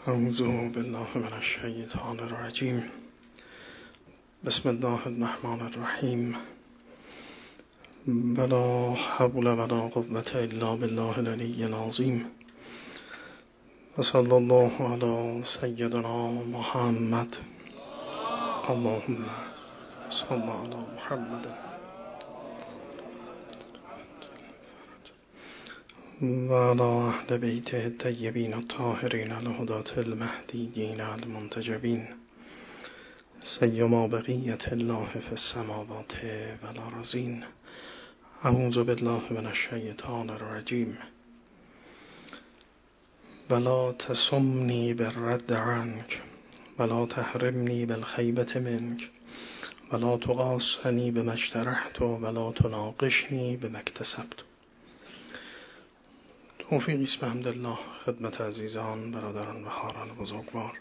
اعوذ بالله من الشیطان الرجیم. بسم الله الرحمن الرحیم. ولا حول ولا قوة الا بالله العلی العظیم. و صلی الله علی سیدنا محمد. اللهم صل علی محمد و علی اهل بیته الطیبین الطاهرین الهداة المهدیین المنتجبین سیما بقیة الله فی السماوات والارضین. اعوذ بالله من الشیطان الرجیم. ولا تصمنی بالرد عنک ولا تحرمنی بالخیبة منک ولا تقاصنی بما اجترحت ولا تناقشنی بما اکتسبت. توفیقی است بحمدالله خدمت عزیزان، برادران و خواهران بزرگوار.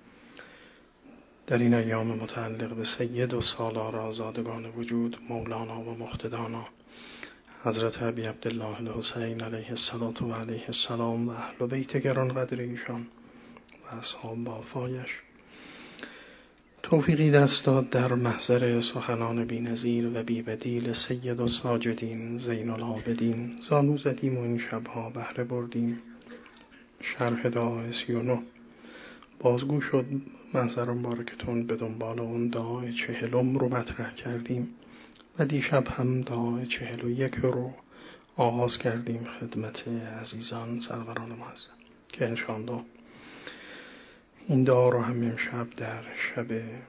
در این ایام متعلق به سید و سالار آزادگان وجود، مولانا و مقتدانا حضرت ابی عبدالله الحسین علیه الصلاة و علیه السلام و اهل بیت گرانقدر ایشان و اصحاب وفایش توفیقی دست داد در محضر سخنان بی‌نظیر و بی‌بدیل سید الساجدین زین العابدین زانو زدیم و این شبها بهره بردیم. شرح دعای 39 بازگو شد محضر مبارکتون، به دنبال اون دعای 40 رو مطرح کردیم و دیشب هم دعای 41 رو آغاز کردیم خدمت عزیزان سروران معظم که انشاءالله این دعا رو هم امشب در شب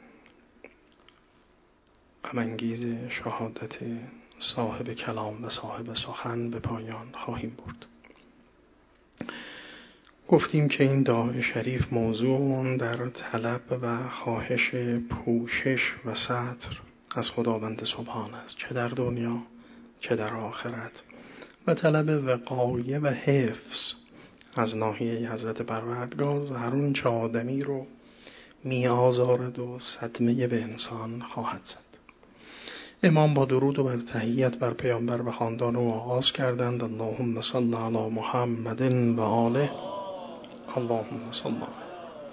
غم‌انگیز شهادت صاحب کلام و صاحب سخن به پایان خواهیم برد. گفتیم که این دعای شریف موضوع در طلب و خواهش پوشش و ستر از خداوند سبحان است، چه در دنیا چه در آخرت، و طلب وقایه و حفظ از ناحیه حضرت پروردگار هر اون چه آدمی رو می آزارد و صدمه به انسان خواهد زد. امام با درود و بر تحیت بر پیامبر و خاندان او آغاز کردند. اللهم صل علی محمد و آله. اللهم صل علی.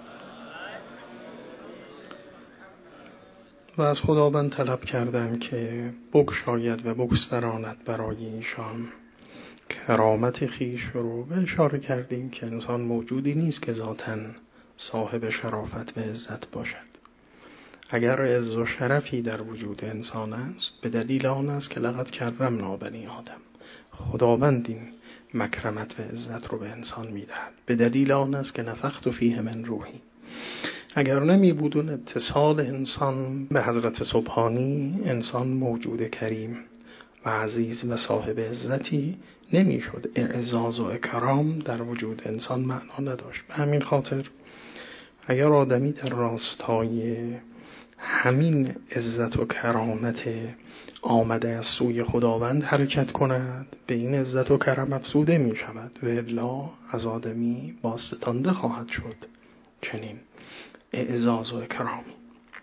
و از خداوند طلب کردند که بگشاید و بگستراند برای ایشان کرامت خیش رو. و اشاره کردیم که انسان موجودی نیست که ذاتاً صاحب شرافت و عزت باشد. اگر عز و شرفی در وجود انسان است، به دلیل آن است که لقد کرمنا بنی آدم. خداوند این مکرمت و عزت رو به انسان میدهد، به دلیل آن است که نفخت فیه من روحی. اگر نمی بود اون اتصال انسان به حضرت سبحانی، انسان موجود کریم و عزیز و صاحب عزتی نمیشد. اعزاز و اکرام در وجود انسان معنا نداشت. به همین خاطر اگر آدمی در راستای همین عزت و کرامت آمده از سوی خداوند حرکت کند، به این عزت و کرم افزوده می شود و الا از آدمی باستانده خواهد شد چنین اعزاز و اکرامی.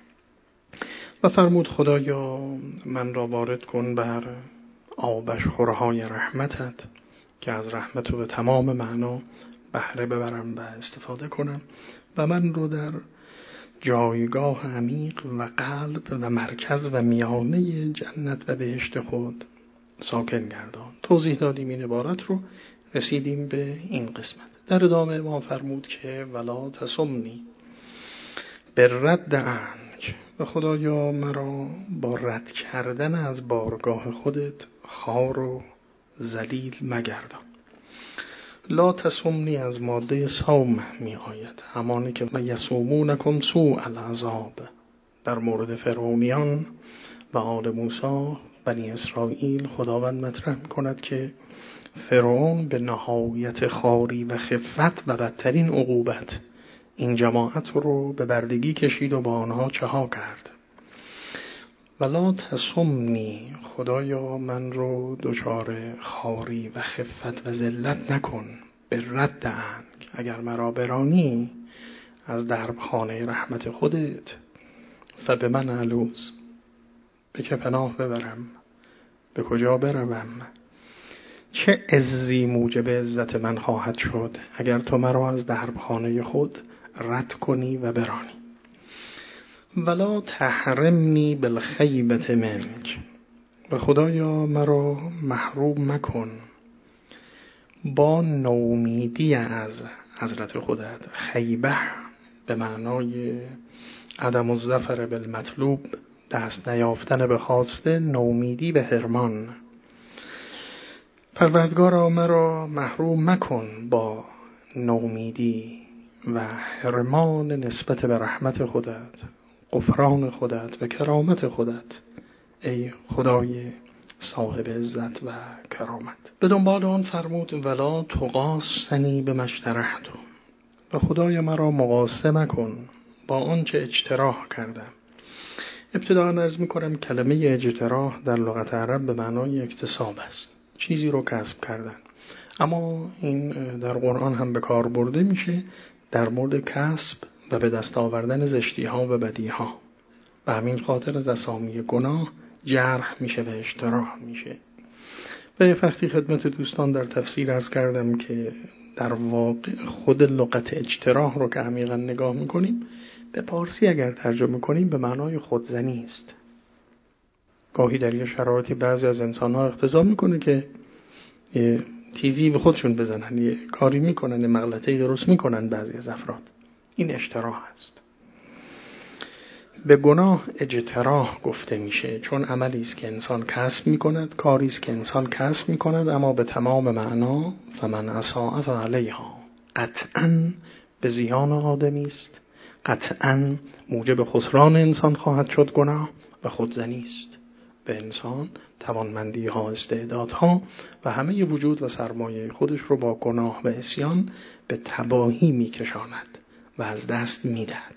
و فرمود خدایا من را وارد کن بر آبش خورهای رحمتت که از رحمت به تمام معنا بهره ببرم و استفاده کنم و من رو در جایگاه عمیق و قلب و مرکز و میانه جنت و بهشت خود ساکن گردان. توضیح دادیم این عبارت رو، رسیدیم به این قسمت. در ادامه ما فرمود که ولا تصمنی بالرد عنک. و خدایا مرا با رد کردن از بارگاه خودت خوار و ذلیل مگردان. لا تصمنی از ماده صوم می آید، همانی که و یصومونکم سوء العذاب در مورد فرعونیان و آل موسی بنی اسرائیل خداوند مطرح کند که فرعون به نهایت خواری و خفت و بدترین عقوبت این جماعت رو به بردگی کشید و با آنها چه ها کرد. ولا تصمنی، خدایا من رو دچار خواری و خفت و ذلت نکن. به رد عنک، اگر مرا برانی از درب خانه رحمت خودت، فبه من علوز، به که پناه ببرم، به کجا بروم، چه عزی موجب عزت من خواهد شد اگر تو مرا از دربخانه خود رد کنی و برانی. ولا تحرمنی بالخیبة منک، و خدایا مرا محروم مکن با نومیدی از حضرت خودت. خیبه به معنای عدم الظفر بالمطلوب، دست نیافتن به خواسته، نومیدی به حرمان. پروردگارا مرا محروم مکن با نومیدی و حرمان نسبت به رحمت خودت، غفران خودت و کرامت خودت، ای خدای صاحب عزت و کرامت. به دنبال آن فرمود ولا تقاسنی بما اشترحت، و خدای مرا مقاسه مکن با آنچه اجتراح کردم. ابتدا عرض می‌کنم کلمه اجتراح در لغت عرب به معنای اکتساب است، چیزی رو کسب کردن، اما این در قرآن هم به کار برده میشه در مورد کسب و به دست آوردن زشتی‌ها و بدی‌ها. به همین خاطر از اسامی گناه جرح میشه و اشتراح میشه. و یه وقتی خدمت دوستان در تفسیر عرض کردم که در واقع خود لغت اجتراح رو که عمیقا نگاه میکنیم به پارسی اگر ترجمه کنیم به معنای خودزنی است. گاهی در یه شرایطی بعضی از انسان‌ها اقتضا میکنه که یه تیزی به خودشون بزنن، یه کاری میکنن، یه مغلطه‌ای درست میکنن بعضی از افراد. این اشتراح است. به گناه اجتراح گفته میشه چون عملی است که انسان کسب میکند، کاری است که انسان کسب میکند، اما به تمام معنا فمن اساء فعلیها، قطعاً به زیان آدمی است، قطعاً موجب خسران انسان خواهد شد گناه و خودزنی است. به انسان توانمندی ها، استعدادها و همه وجود و سرمایه خودش رو با گناه و عصیان به تباهی میکشاند و از دست میدهد.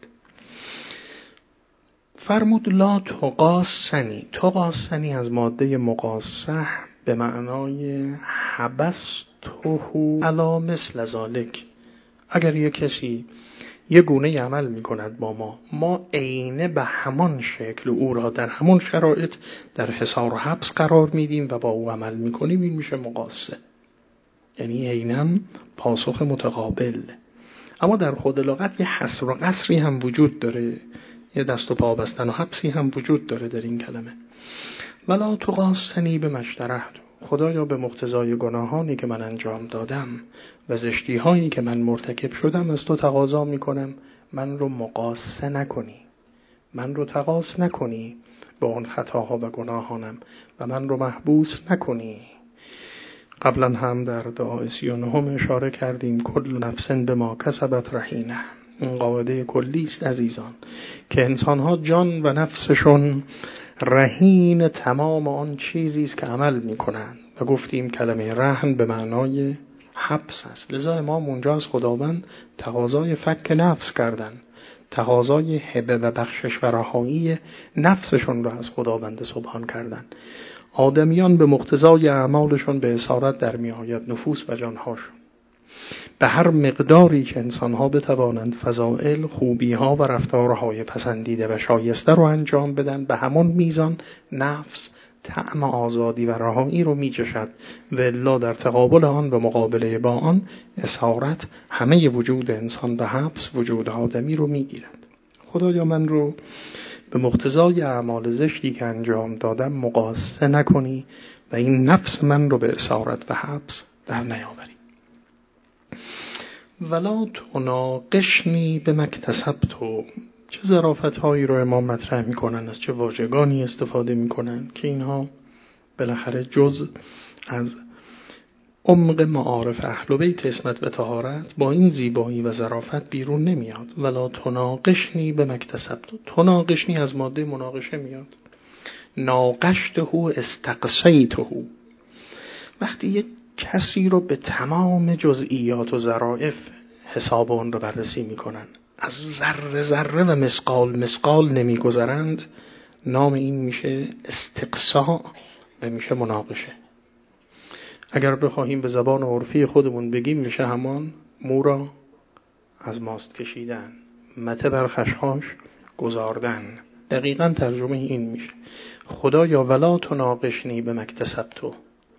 فرمود لا تقاسنی. تقاسنی از ماده مقاسه به معنای حبسته علی مثل ذالک. اگر یک کسی یه گونه عمل میکند با ما عینه به همان شکل او را در همان شرایط در حصار و حبس قرار میدیم و با او عمل میکنیم، این میشه مقاسه، یعنی عیناً پاسخ متقابل. اما در خود لغت یه حصر و قصری هم وجود داره، یه دست و پا بستن و حبسی هم وجود داره در این کلمه. ولا تقاسنی بما اشترحت، خدایا به مقتضای گناهانی که من انجام دادم و زشتی هایی که من مرتکب شدم از تو تقاضا میکنم من رو مقاسه نکنی، من رو تقاس نکنی با اون خطاها و گناهانم و من رو محبوس نکنی. قبلا هم در دعای 39 اشاره کردیم کل نفس بما کسبت رهینه. این قاعده کلی است عزیزان که انسان‌ها جان و نفسشون رهین تمام آن چیزی است که عمل می‌کنند و گفتیم کلمه رهن به معنای حبس است. لذا امام اونجا از خداوند تقاضای فک نفس کردن، تقاضای هبه و بخشش و رهایی نفسشون را از خداوند سبحان کردن. آدمیان به مقتضای اعمالشون به اسارت در میآید نفوس و جانهاشون. به هر مقداری که انسانها بتوانند فضائل، خوبیها و رفتارهای پسندیده و شایسته رو انجام بدن، به همون میزان نفس طعم آزادی و رهایی رو میچشد و الا در تقابل آن و مقابله با آن اسارت همه وجود انسان به حبس وجود آدمی رو میگیرد. خدایا من رو به مقتضای اعمال زشتی که انجام دادم مقاسه نکنی و این نفس من رو به اسارت و حبس در نیاوری. ولا تناقشنی بما اکتسبت. چه ظرافت‌هایی رو امام مطرح می‌کنن، از چه واژگانی استفاده می‌کنن که اینها بالاخره جز از عمق معارف اهل بیت اسمت و طهارت با این زیبایی و ظرافت بیرون نمیاد. ولا تناقشنی بما اکتسبت. تناقشنی از ماده مناقشه میاد. ناقشته استقصیته. وقتی یک کسی رو به تمام جزئیات و ظرافت حساب اون رو بررسی میکنن، از ذره ذره و مثقال مثقال نمیگذرند، نام این میشه استقصاء و میشه مناقشه. اگر بخواهیم به زبان عرفی خودمون بگیم میشه همان مو را از ماست کشیدن، مته بر خشخاش گذاردن. دقیقاً ترجمه این میشه خدایا ولا تناقشنی بما اکتسبت،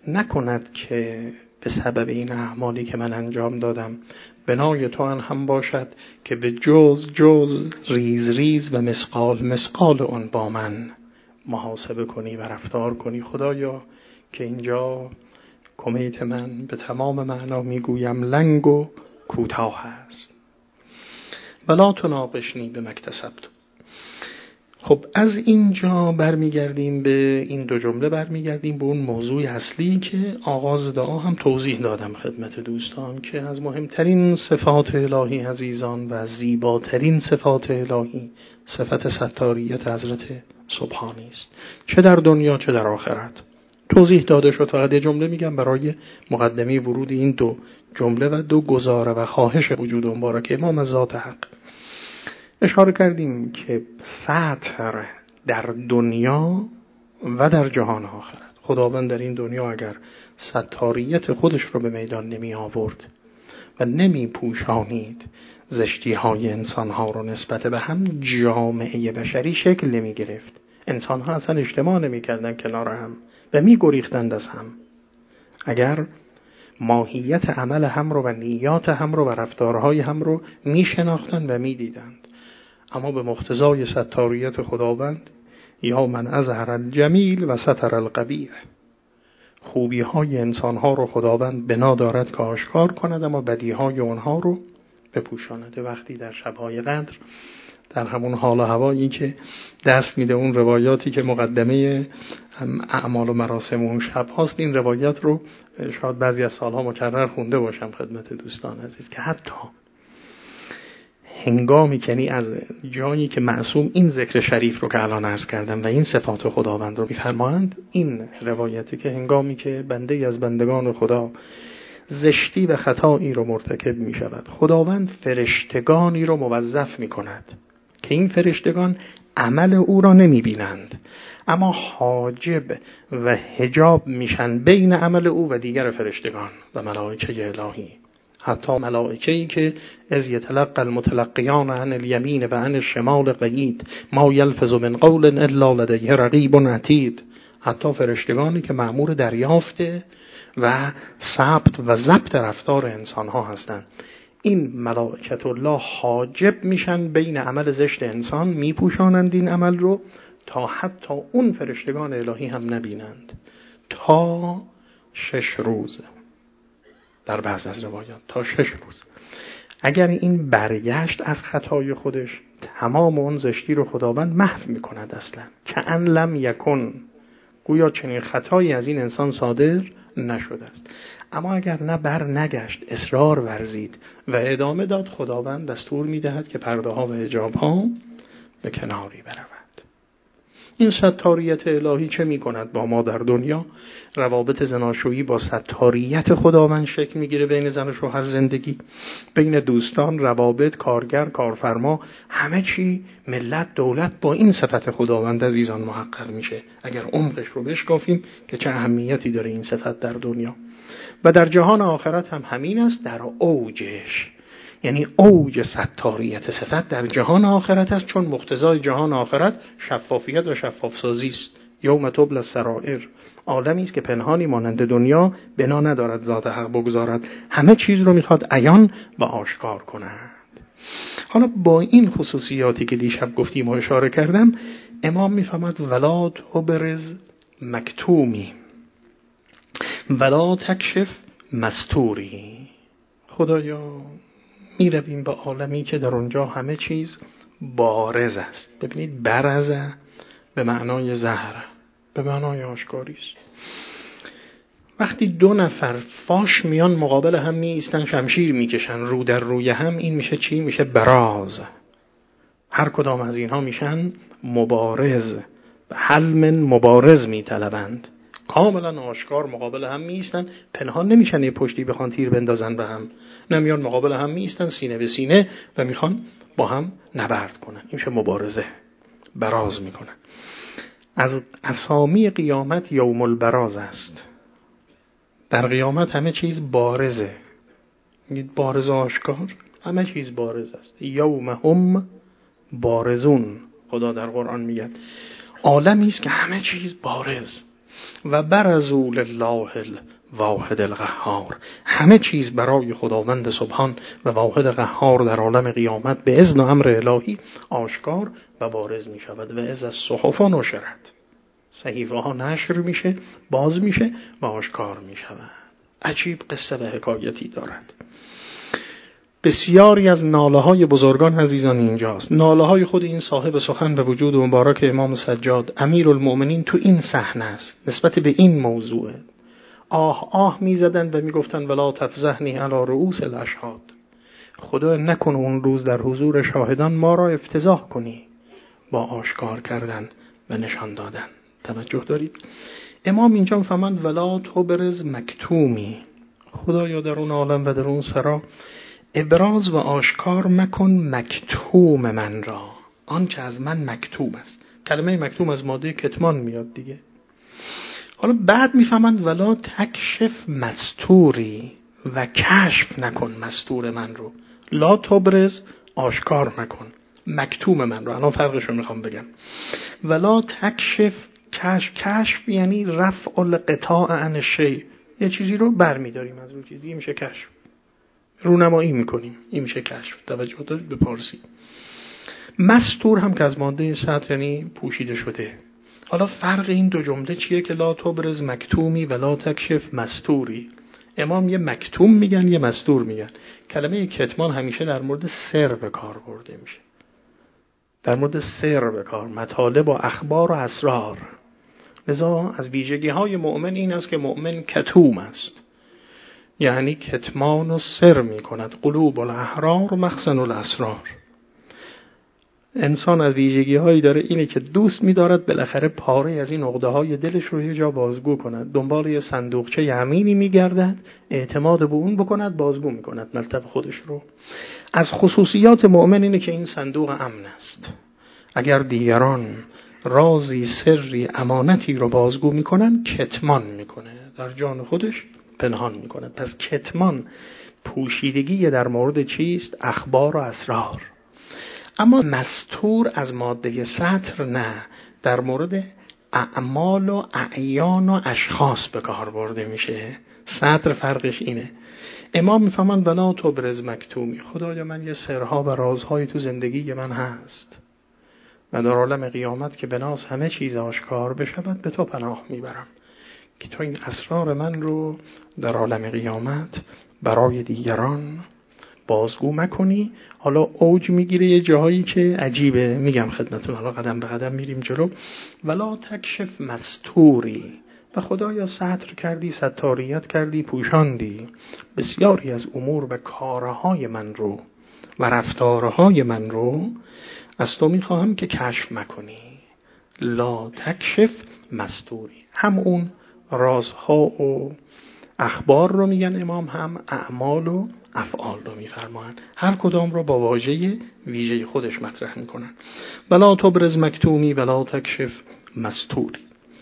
نکند که به سبب این اعمالی که من انجام دادم بنای تو هم باشد که به جز ریز ریز و مثقال اون با من محاسبه کنی و رفتار کنی. خدایا که اینجا کمیت من به تمام معنا میگویم لنگ و کوتاه است. ولا تناقشنی به مکتسبت. خب از اینجا برمیگردیم به این دو جمله، برمیگردیم به اون موضوع اصلی که آغاز دعا هم توضیح دادم خدمت دوستان که از مهمترین صفات الهی عزیزان و از زیباترین صفات الهی صفت ستاریت حضرت سبحانی است، چه در دنیا چه در آخرت. توضیح داده شد. فقط یه جمله میگم برای مقدمه ورود این دو جمله و دو گزاره و خواهش وجود مبارک امام از ذات حق. اشاره کردیم که ستر در دنیا و در جهان آخرت. خداوند در این دنیا اگر ستاریت خودش رو به میدان نمی آورد و نمی پوشانید زشتی های انسان ها رو نسبت به هم، جامعه بشری شکل نمی گرفت. انسان ها اصلا اجتماع نمی کردن کنار هم و می گریختند از هم. اگر ماهیت عمل هم رو و نیات هم رو و رفتارهای هم رو می شناختن و می دیدند. اما به مقتضای ستاریت خداوند، یا من اظهر الجمیل و ستر القبیح، خوبی های انسان ها رو خداوند بنا دارد که آشکار کند اما بدی های اونها رو بپوشاند. وقتی در شبهای قدر در همون حال و هوایی که دست میده اون روایاتی که مقدمه اعمال و مراسم اون شب هاست، این روایات رو شاید بعضی از سالها مکرر خونده باشم خدمت دوستان عزیز که حتی هنگامی کنی از جایی که معصوم این ذکر شریف رو که الان عرض کردم و این صفات خداوند رو می‌فرمایند، این روایتی که هنگامی که بنده از بندگان خدا زشتی و خطایی رو مرتکب می شود، خداوند فرشتگانی رو موظف می کند که این فرشتگان عمل او را نمی بینند اما حاجب و حجاب میشن بین عمل او و دیگر فرشتگان و ملائکه الهی. حتی ملائکه‌ای که از یتلقى المتلقیان عن الیمین و عن الشمال قعید ما یلفظ من قول الا لدیه رقیب عتید، حتی فرشتگانی که مأمور دریافت و ثبت و ضبط رفتار انسان‌ها هستند، این ملائکت الله حاجب میشن بین عمل زشت انسان، میپوشانند این عمل رو تا حتی اون فرشتگان الهی هم نبینند تا 6 روز. در بعض از روایات تا 6 روز. اگر این برگشت از خطای خودش، تمام اون زشتی رو خداوند محو میکند اصلا، که ان لم یکن، گویا چنین خطایی از این انسان صادر نشده است. اما اگر نه بر نگشت، اصرار ورزید و ادامه داد، خداوند دستور میدهد که پرده ها و حجاب ها به کناری برود. این ستاریت الهی چه می کند با ما در دنیا؟ روابط زناشویی با ستاریت خداوند شکل میگیره، بین زن و شوهر، زندگی بین دوستان، روابط، کارگر، کارفرما، همه چی، ملت، دولت، با این صفت خداوند عزیزان محقق میشه اگر عمقش رو بشکافیم که چه اهمیتی داره این صفت در دنیا. و در جهان آخرت هم همین است، در اوجش، یعنی اوج ستاریت صفت در جهان آخرت است، چون مقتضای جهان آخرت شفافیت و شفافسازی است. یوم تبلی السرائر، عالمی است که پنهانی مانند دنیا بنا ندارد ذات حق بگذارد، همه چیز رو میخواد عیان و آشکار کند. حالا با این خصوصیاتی که دیشب گفتیم و اشاره کردم، امام میفهمد ولا تبرز مکتومی ولا تکشف مستوری. خدایا میرویم به عالمی که در اونجا همه چیز بارز است. ببینید، برزه به معنای ظهر، به معنای آشکاری است. وقتی 2 نفر فاش میان مقابل هم می ایستن، شمشیر میکشن رو در روی هم، این میشه چی؟ میشه براز. هر کدام از اینها میشن مبارز، به حلم مبارز میطلبند، کاملا آشکار مقابل هم می ایستن، پنهان نمیشن یه پشتی بخوان تیر بندازن به هم، نمیان مقابل هم می ایستن سینه به سینه و میخوان با هم نبرد کنن. این میشه مبارزه، براز میکنن. از اسامی قیامت یوم البراز است. در قیامت همه چیز بارزه، بارز آشکار، همه چیز بارز است. یوم هم بارزون، خدا در قرآن میگه عالمی است که همه چیز بارز. و برزوا لله الواحد القهار، همه چیز برای خداوند سبحان و واحد قهار در عالم قیامت به اذن و امر الهی آشکار و بارز می شود. و از الصحف نشرت، صحیفه ها نشر میشه، باز میشه و آشکار می شود. عجیب قصه و حکایتی دارد. بسیاری از ناله های بزرگان عزیزان اینجاست. ناله های خود این صاحب سخن و وجود مبارک امام سجاد امیرالمؤمنین تو این صحنه است، نسبت به این موضوع آه آه می زدن و می گفتن ولا تفضحنی علی رؤوس الاشهاد، خدا نکن اون روز در حضور شاهدان ما را افتضاح کنی با آشکار کردن و نشان دادن. توجه دارید؟ امام اینجا فرماند ولا تبرز مکتومی، خدایا در اون عالم و در اون سرا ابراز و آشکار مکن مکتوم من را، آنچه از من مکتوم است. کلمه مکتوم از ماده کتمان میاد دیگه. حالا بعد میفهمند ولا تکشف مستوری، و کشف نکن مستور من رو. لا تبرز، آشکار مکن، مکتوم من رو. الان فرقش رو میخوام بگم. ولا تکشف، کشف یعنی رفع القطاع عن الشیء، یه چیزی رو برمیداریم از اون چیزی، میشه کشف. رونمایی میکنیم، این میشه کشف. توجه دارید به پارسی. مستور هم که از ماده سطر یعنی پوشیده شده. حالا فرق این دو جمله چیه که لا تبرز مکتومی و لا تکشف مستوری؟ امام یه مکتوم میگن یه مستور میگن. کلمه کتمان همیشه در مورد سر به کار برده میشه، در مورد سر به کار، مطالب و اخبار و اسرار. لذا از ویژگی های مؤمن این است که مؤمن کتوم است، یعنی کتمان و سر می کند. قلوب الاحرار مخزن الاسرار. انسان از ویژگی هایی داره، اینه که دوست می دارد بالاخره پاره از این عقده های دلش رو یه جا بازگو کند. دنبال یه صندوقچه یمینی می گردد، اعتماد به اون بکند، بازگو می کند ملتف خودش رو. از خصوصیات مؤمن اینه که این صندوق امن است. اگر دیگران رازی، سری، امانتی رو بازگو می کنن، کتمان می کنه، در جان خودش پنهان می کنه. پس کتمان پوشیدگی در مورد چیست؟ اخبار و اسرار. اما مستور از ماده سطر نه، در مورد اعمال و اعیان و اشخاص به کار برده میشه. سطر فرقش اینه. امام میفهمن ولا تبرز مکتومی، خدایا من یه سرها و رازهای تو زندگی من هست و در عالم قیامت که بناس همه چیز آشکار بشود به تو پناه میبرم که تو این اسرار من رو در عالم قیامت برای دیگران بازگو مکنی. حالا اوج میگیره یه جاهایی که عجیبه، میگم خدمتون، حالا قدم به قدم میریم جلو. ولا تکشف مستوری، و خدایا ستر کردی، ستاریت کردی، پوشاندی بسیاری از امور و کارهای من رو و رفتارهای من رو، از تو میخواهم که کشف مکنی. لا تکشف مستوری، هم اون رازها و اخبار رو میگن امام، هم اعمال و افعال رو میفرمایند. هر کدام رو با واژه ویژه خودش مطرح میکنن. ولا تبرز مکتومی ولا تکشف مستوری.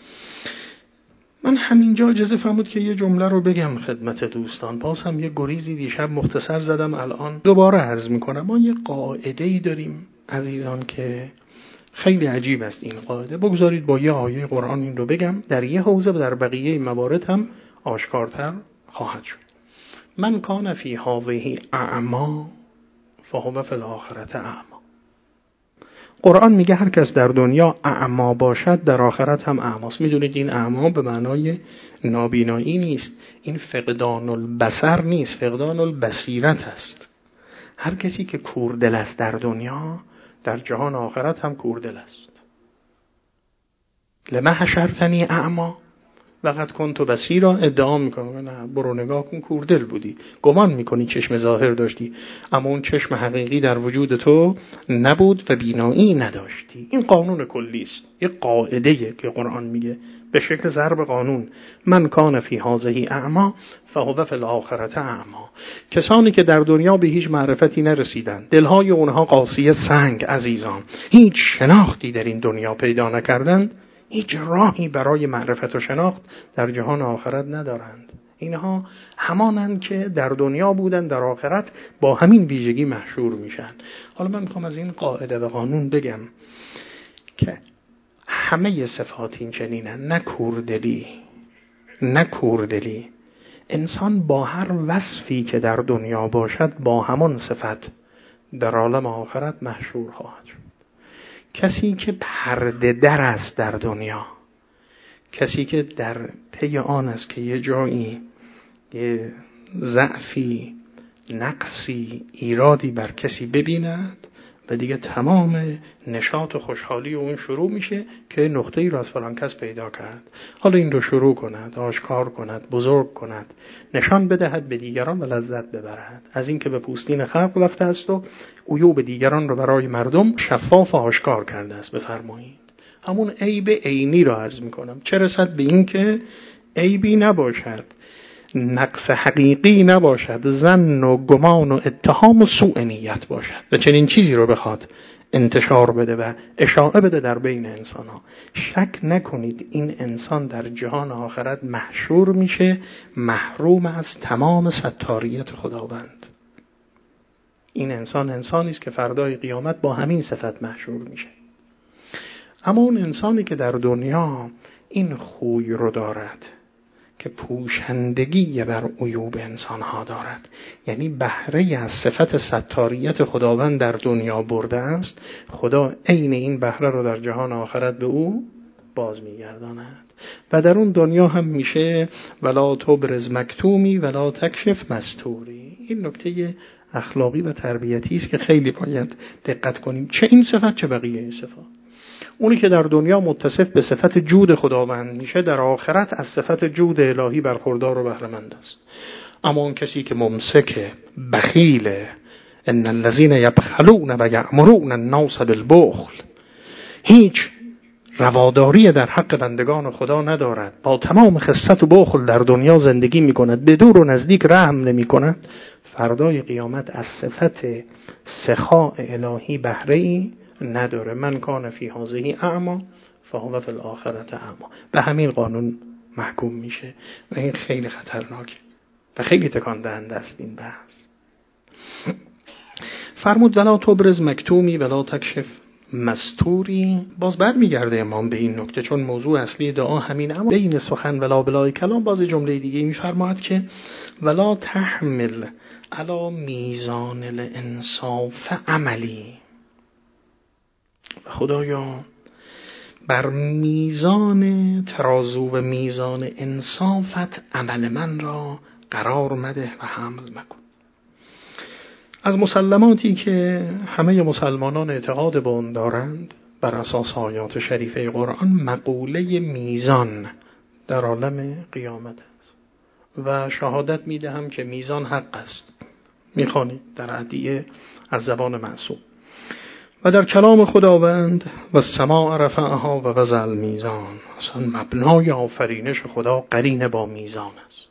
من همینجا اجازه فرمود که یه جمله رو بگم خدمت دوستان. باز هم یه گریزی دیشب مختصر زدم، الان دوباره عرض میکنم. ما یه قاعده‌ای داریم عزیزان که خیلی عجیب است این قاعده. بگذارید با یه آیه قرآن این رو بگم، در یه حوزه و در بقیه موارد هم آشکارتر خواهد شد. من کان فی هذه اعما فهو فی الاخرة اعما. قرآن میگه هر کس در دنیا اعما باشد در آخرت هم اعماست. میدونید این اعما به معنای نابینایی نیست، این فقدان البصر نیست، فقدان البصیرت است. هر کسی که کوردل است در دنیا، در جهان آخرت هم کوردل است. لما حشرتنی اعما وقت کنت بصیرا، ادعا میکنه نه، برو نگاه کن کوردل بودی، گمان میکنی چشم ظاهر داشتی اما اون چشم حقیقی در وجود تو نبود و بینایی نداشتی. این قانون کلی است، یه قاعده‌ای که قرآن میگه به شکل ضرب قانون. من کان فی هذه اعما فهو فی الاخرة اعما. کسانی که در دنیا به هیچ معرفتی نرسیدن، دلهای اونها قاسیه سنگ عزیزان، هیچ شناختی در این دنیا پیدا نکردند، هیچ راهی برای معرفت و شناخت در جهان آخرت ندارند. اینها همانند که در دنیا بودن، در آخرت با همین ویژگی محشور میشن. حالا من میخوام از این قاعده و قانون بگم که همه صفات این چنینه، نه کوردلی. انسان با هر وصفی که در دنیا باشد با همان صفت در عالم آخرت محشور خواهد شد. کسی که پرده در است در دنیا، کسی که در پی آن است که یه جایی یه ضعفی، نقصی، ایرادی بر کسی ببیند و دیگه تمام نشاط و خوشحالی اون شروع میشه که نقطه ای را از فلان کس پیدا کرد، حالا این رو شروع کند، آشکار کند، بزرگ کند، نشان بدهد به دیگران و لذت ببرد از این که به پوستین خلق رفته است و عیوب دیگران را برای مردم شفاف و آشکار کرده است. بفرمایید همون عیب عینی را عرض میکنم، چه رسد به این که عیبی نباشد، نقص حقیقی نباشد، ظن و گمان و اتهام و سوء نیت باشد و چنین چیزی رو بخواد انتشار بده و اشاعه بده در بین انسان ها. شک نکنید این انسان در جهان آخرت محشور میشه، محروم از تمام ستاریت خداوند. این انسان انسانی است که فردای قیامت با همین صفت محشور میشه. اما اون انسانی که در دنیا این خوی رو دارد که پوشندگی بر عیوب انسانها دارد، یعنی بهره از صفت ستاریت خداوند در دنیا برده است، خدا عین این بهره رو در جهان آخرت به او باز میگرداند و در اون دنیا هم میشه ولا تبرز مکتومی ولا تکشف مستوری. این نکته اخلاقی و تربیتی است که خیلی باید دقت کنیم، چه این صفت چه بقیه این صفت. اونی که در دنیا متصف به صفت جود خداوند میشه، در آخرت از صفت جود الهی برخوردار و بهره مند است. اما اون کسی که ممسک، بخیل، ان الذين يبخلون و یأمرون الناس بالبخل، هیچ رواداری در حق بندگان خدا ندارد، با تمام خست و بخل در دنیا زندگی میکند، به دور و نزدیک رحم نمیکند، فردای قیامت از صفت سخاء الهی بهره‌ای نداره. من کان فی هذه اعما فهو فی الاخرة اعما. به همین قانون محکوم میشه و این خیلی خطرناکه و خیلی تکان دهنده است این بحث. فرمود ولا تبرز مکتومی ولا تکشف مستوری. باز برمیگرده امام به این نکته چون موضوع اصلی دعا همین، اما بین سخن ولا بلای کلام باز جمله دیگه میفرماید که ولا تحمل علی میزان الانصاف عملی. خدایا بر میزان ترازو و میزان انصافت عمل من را قرار مده و حمل مکن. از مسلماتی که همه مسلمانان اعتقاد به آن دارند بر اساس آیات شریفه قرآن، مقوله میزان در عالم قیامت است و شهادت میدهم که میزان حق است. میخوانید در ادعیه از زبان معصوم و در کلام خداوند و السماء رفعها و وضع المیزان. اصلا مبنای آفرینش خدا قرین با میزان است.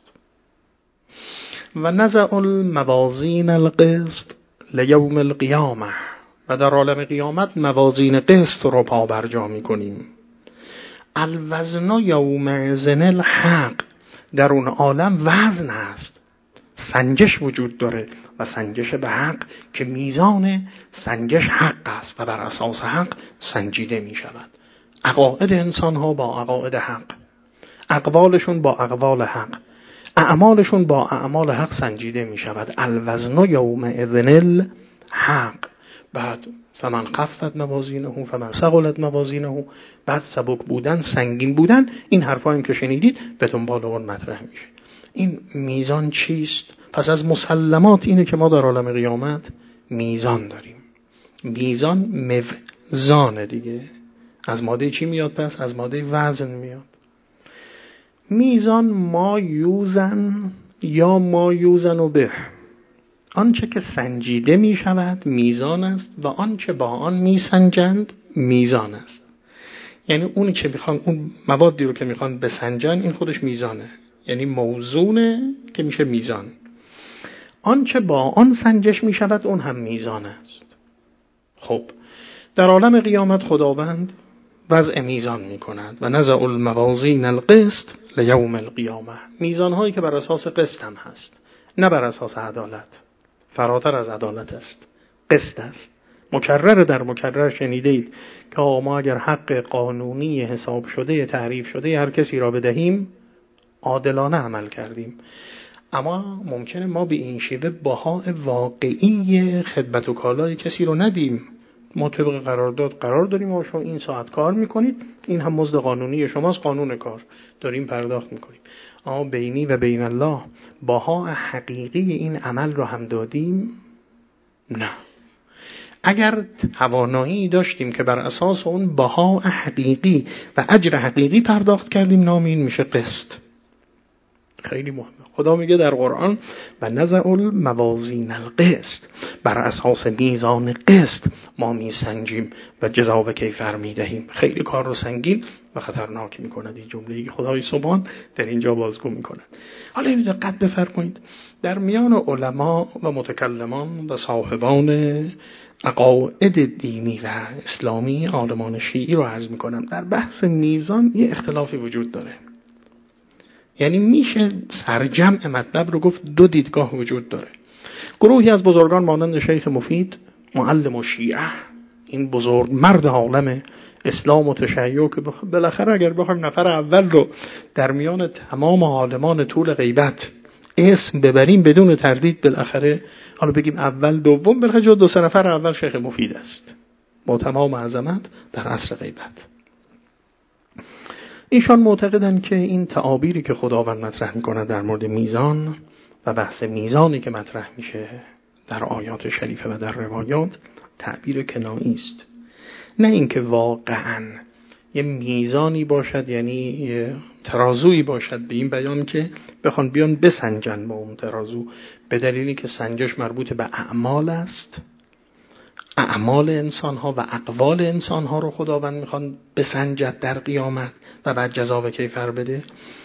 و نزع الموازین القسط لیوم القیامه. و در عالم قیامت موازین قسط رو پا برجا میکنیم. الوزن یوم زن الحق. در اون عالم وزن است، سنجش وجود داره و سنجش به حق که میزان سنجش حق است و بر اساس حق سنجیده می شود. عقاید انسان ها با عقاید حق، اقوالشون با اقوال حق، اعمالشون با اعمال حق سنجیده می شود. الوزن یوم اذن الحق. بعد فمن خفت موازینه فمن ثقلت موازینه. بعد سبک بودن، سنگین بودن، این حرفایی که شنیدید به دنبال اون مطرح میشه. این میزان چیست؟ پس از مسلمات اینه که ما در عالم قیامت میزان داریم. میزان موزانه دیگه. از ماده چی میاد پس؟ از ماده وزن میاد. میزان ما یوزن یا ما یوزن و به. آنچه که سنجیده می شود میزان است و آنچه با آن می سنجند میزان است. یعنی اونی که میخوان، اون موادی رو که میخوان بسنجن، این خودش میزانه، یعنی موزونه که میشه میزان. آنچه با آن سنجش می شود اون هم میزان است. خب در عالم قیامت خداوند وضع میزان می کند و نزع الموازین القسط لیوم القیامه. میزان هایی که بر اساس قسط هم هست، نه بر اساس عدالت، فراتر از عدالت است، قسط است. مکرر شنیدید که ما اگر حق قانونی حساب شده تعریف شده هر کسی را بدهیم عادلانه عمل کردیم. اما ممکنه ما به این شیوه بهای واقعی خدمت و کالای کسی رو ندیم. ما طبق قرارداد قرار داریم و شما این ساعت کار میکنید، این هم مزد قانونی شماست، قانون کار داریم پرداخت میکنیم. اما بینی و بین الله بها حقیقی این عمل رو هم دادیم؟ نه. اگر توانایی داشتیم که بر اساس اون بها حقیقی و اجر حقیقی پرداخت کردیم، نام این میشه قسط. خیلی مهمه. خدا میگه در قرآن و نزع الموازین القسط، بر اساس میزان قسط ما میسنجیم و جزا و کیفر میدهیم. خیلی کار رو سنگین و خطرناک میکند این جمله‌ای که خدای سبحان در اینجا بازگو میکند. حالا اینو دقت بفرمایید، در میان علما و متکلمان و صاحبان عقاید دینی و اسلامی، عالمان شیعی رو عرض میکنم، در بحث میزان یه اختلافی وجود داره. یعنی میشه سرجمع مطلب رو گفت دو دیدگاه وجود داره. گروهی از بزرگان مانند شیخ مفید معلم شیعه، این بزرگ مرد عالم اسلام و تشیع که بالاخره اگر بخوایم نفر اول رو در میان تمام عالمان طول غیبت اسم ببریم بدون تردید، بالاخره حالا بگیم اول دوم، بالاخره جز دو سه نفر اول شیخ مفید است با تمام عظمت در عصر غیبت. ایشان معتقدند که این تعابیری که خداوند مطرح میکنه در مورد میزان و بحث میزانی که مطرح میشه در آیات شریفه و در روایات تعبیر کنایی است، نه اینکه واقعاً یه میزانی باشد، یعنی یه ترازویی باشد به این بیان که بخوان بیان بسنجن با اون ترازو، به دلیلی که سنجش مربوط به اعمال است. اعمال انسان‌ها و اقوال انسان‌ها رو خداوند میخوان بسنجد در قیامت و بعد جزا و کیفر بده.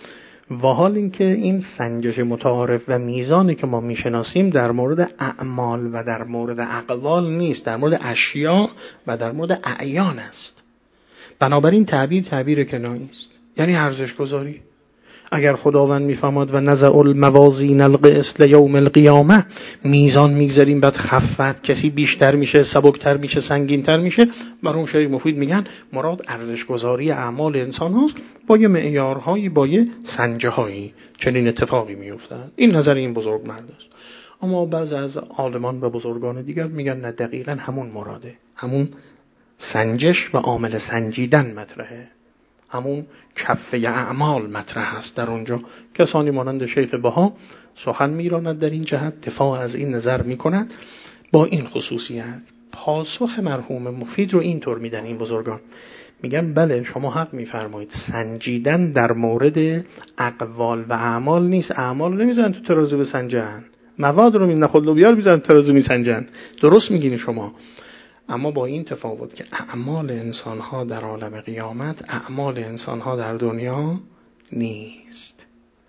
و حال اینکه این سنجش متعارف و میزانی که ما میشناسیم در مورد اعمال و در مورد اقوال نیست، در مورد اشیاء و در مورد اعیان است. بنابراین تعبیر کنایی است، یعنی ارزش گذاری. اگر خداوند میفهمد و نزع الموازین القسط لیوم القیامه، میزان میگذاریم بعد خفت، کسی بیشتر میشه، سبکتر میشه، سنگینتر میشه، بر اون شریف مفید میگن مراد ارزش گذاری اعمال انسان هاست با یه معیارهایی، با یه سنجه هایی. چنین اتفاقی میافتد. این نظر این بزرگ مرد است. اما بعضی از عالمان و بزرگان دیگر میگن نه، دقیقاً همون مراده، همون سنجش و عامل سنجیدن مطرحه، همون کفه اعمال مطرح است. در اونجا کسانی مانند شیخ بها سخن میراند در این جهت، دفاع از این نظر میکند با این خصوصیت. پاسخ مرحوم مفید رو اینطور میدن این بزرگان، میگن بله شما حق میفرمایید، سنجیدن در مورد اقوال و اعمال نیست. اعمال رو نمیزنن تو ترازو بسنجن، مواد رو نخل و بیار میزنن تو ترازو میسنجن. درست میگین شما، اما با این تفاوت که اعمال انسان‌ها در عالم قیامت اعمال انسان‌ها در دنیا نیست.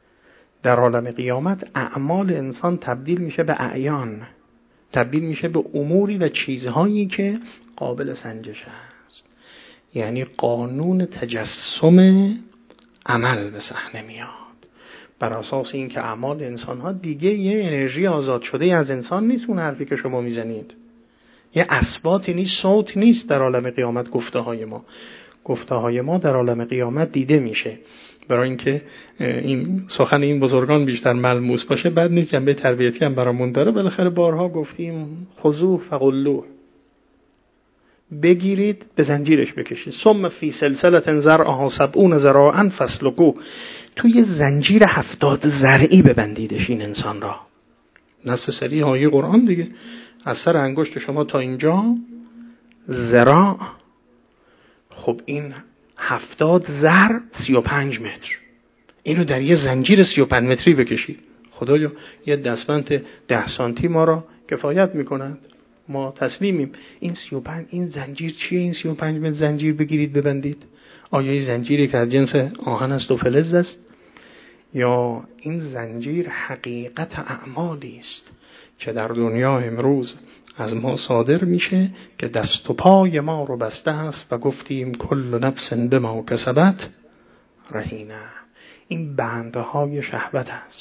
در عالم قیامت اعمال انسان تبدیل میشه به اعیان، تبدیل میشه به اموری و چیزهایی که قابل سنجش است. یعنی قانون تجسم عمل به صحنه میاد، بر اساس این که اعمال انسان‌ها دیگه یه انرژی آزاد شده از انسان نیست. اون حرفی که شما میزنید یه اثباتی نیست، صوت نیست در عالم قیامت. گفته های ما در عالم قیامت دیده میشه. برای اینکه این سخن این بزرگان بیشتر ملموس باشه بد نیست، جنبه تربیتی هم برامون داره. بالاخره بارها گفتیم خذوه فغلوه، بگیرید به زنجیرش بکشید. ثم فی سلسله ذرعها 70 ذراعا فاسلکوه، توی زنجیر 70 ذرعی ببندیدش این انسان را. نص صریح آیه قرآن دیگه، از سر انگشت شما تا اینجا ذراع، خب این 70 ذرع 35 متر، اینو در یه زنجیر 35 متری بکشید. خدایا یه دستبند 10 سانتی ما را کفایت میکنند، ما تسلیمیم. این 35 این زنجیر چیه؟ این 35 متر زنجیر بگیرید ببندید. آیا این زنجیری که از جنس آهن است و فلز است، یا این زنجیر حقیقت اعمالی است که در دنیا امروز از ما صادر میشه که دست و پای ما رو بسته است و گفتیم کل نفس بما کسبت رهینه. این بندهای شهوت است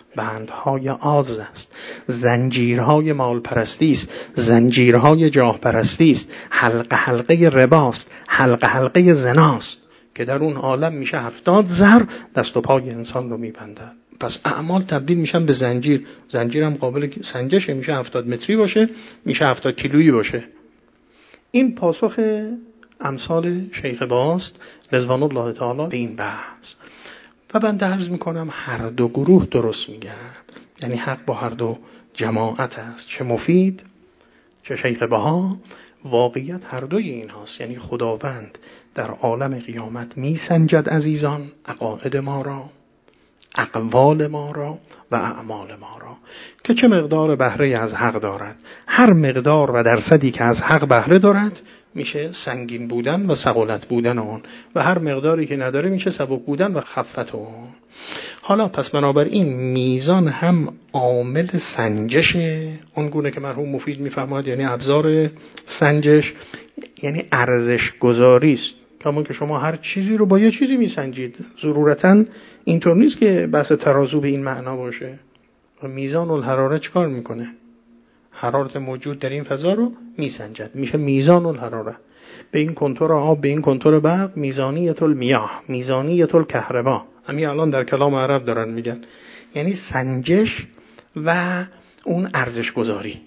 بندهای آز است، زنجیرهای مالپرستی است، زنجیرهای جاه پرستی است، حلقه حلقه رباست، حلقه حلقه زناست که در اون عالم میشه 70 زر دست و پای انسان رو میبنده. پس اعمال تبدیل میشن به زنجیر. زنجیرم قابل سنجشه، میشه 70 متری باشه، میشه 70 کیلویی باشه. این پاسخ امثال شیخ باست رضوان الله تعالی به این بحث. و بنده عرض میکنم هر دو گروه درست میگن، یعنی حق با هر دو جماعت است، چه مفید چه شیخ بها. واقعیت هر دوی این هاست، یعنی خداوند در عالم قیامت میسنجد عزیزان عقاید ما را، اقوال ما را و اعمال ما را که چه مقدار بهره از حق دارد. هر مقدار و درصدی که از حق بهره دارد میشه سنگین بودن و ثقالت بودن اون، و هر مقداری که نداره میشه سبک بودن و خفت اون. حالا پس بنابراین میزان هم عامل سنجشه، اون گونه که مرحوم مفید میفرماید، یعنی ابزار سنجش، یعنی ارزش گذاری است. کما که شما هر چیزی رو با یه چیزی میسنجید، ضرورتاً اینطور نیست که بحث ترازو به این معنا باشه. میزان الحراره چیکار میکنه؟ حرارت موجود در این فضا رو میسنجد، میشه میزان الحراره. به این کنتور آب، به این کنتور برق، میزانیت المیاه، میزانیت الکهربا. همین الان در کلام عرب دارن میگن، یعنی سنجش و اون ارزش گذاری.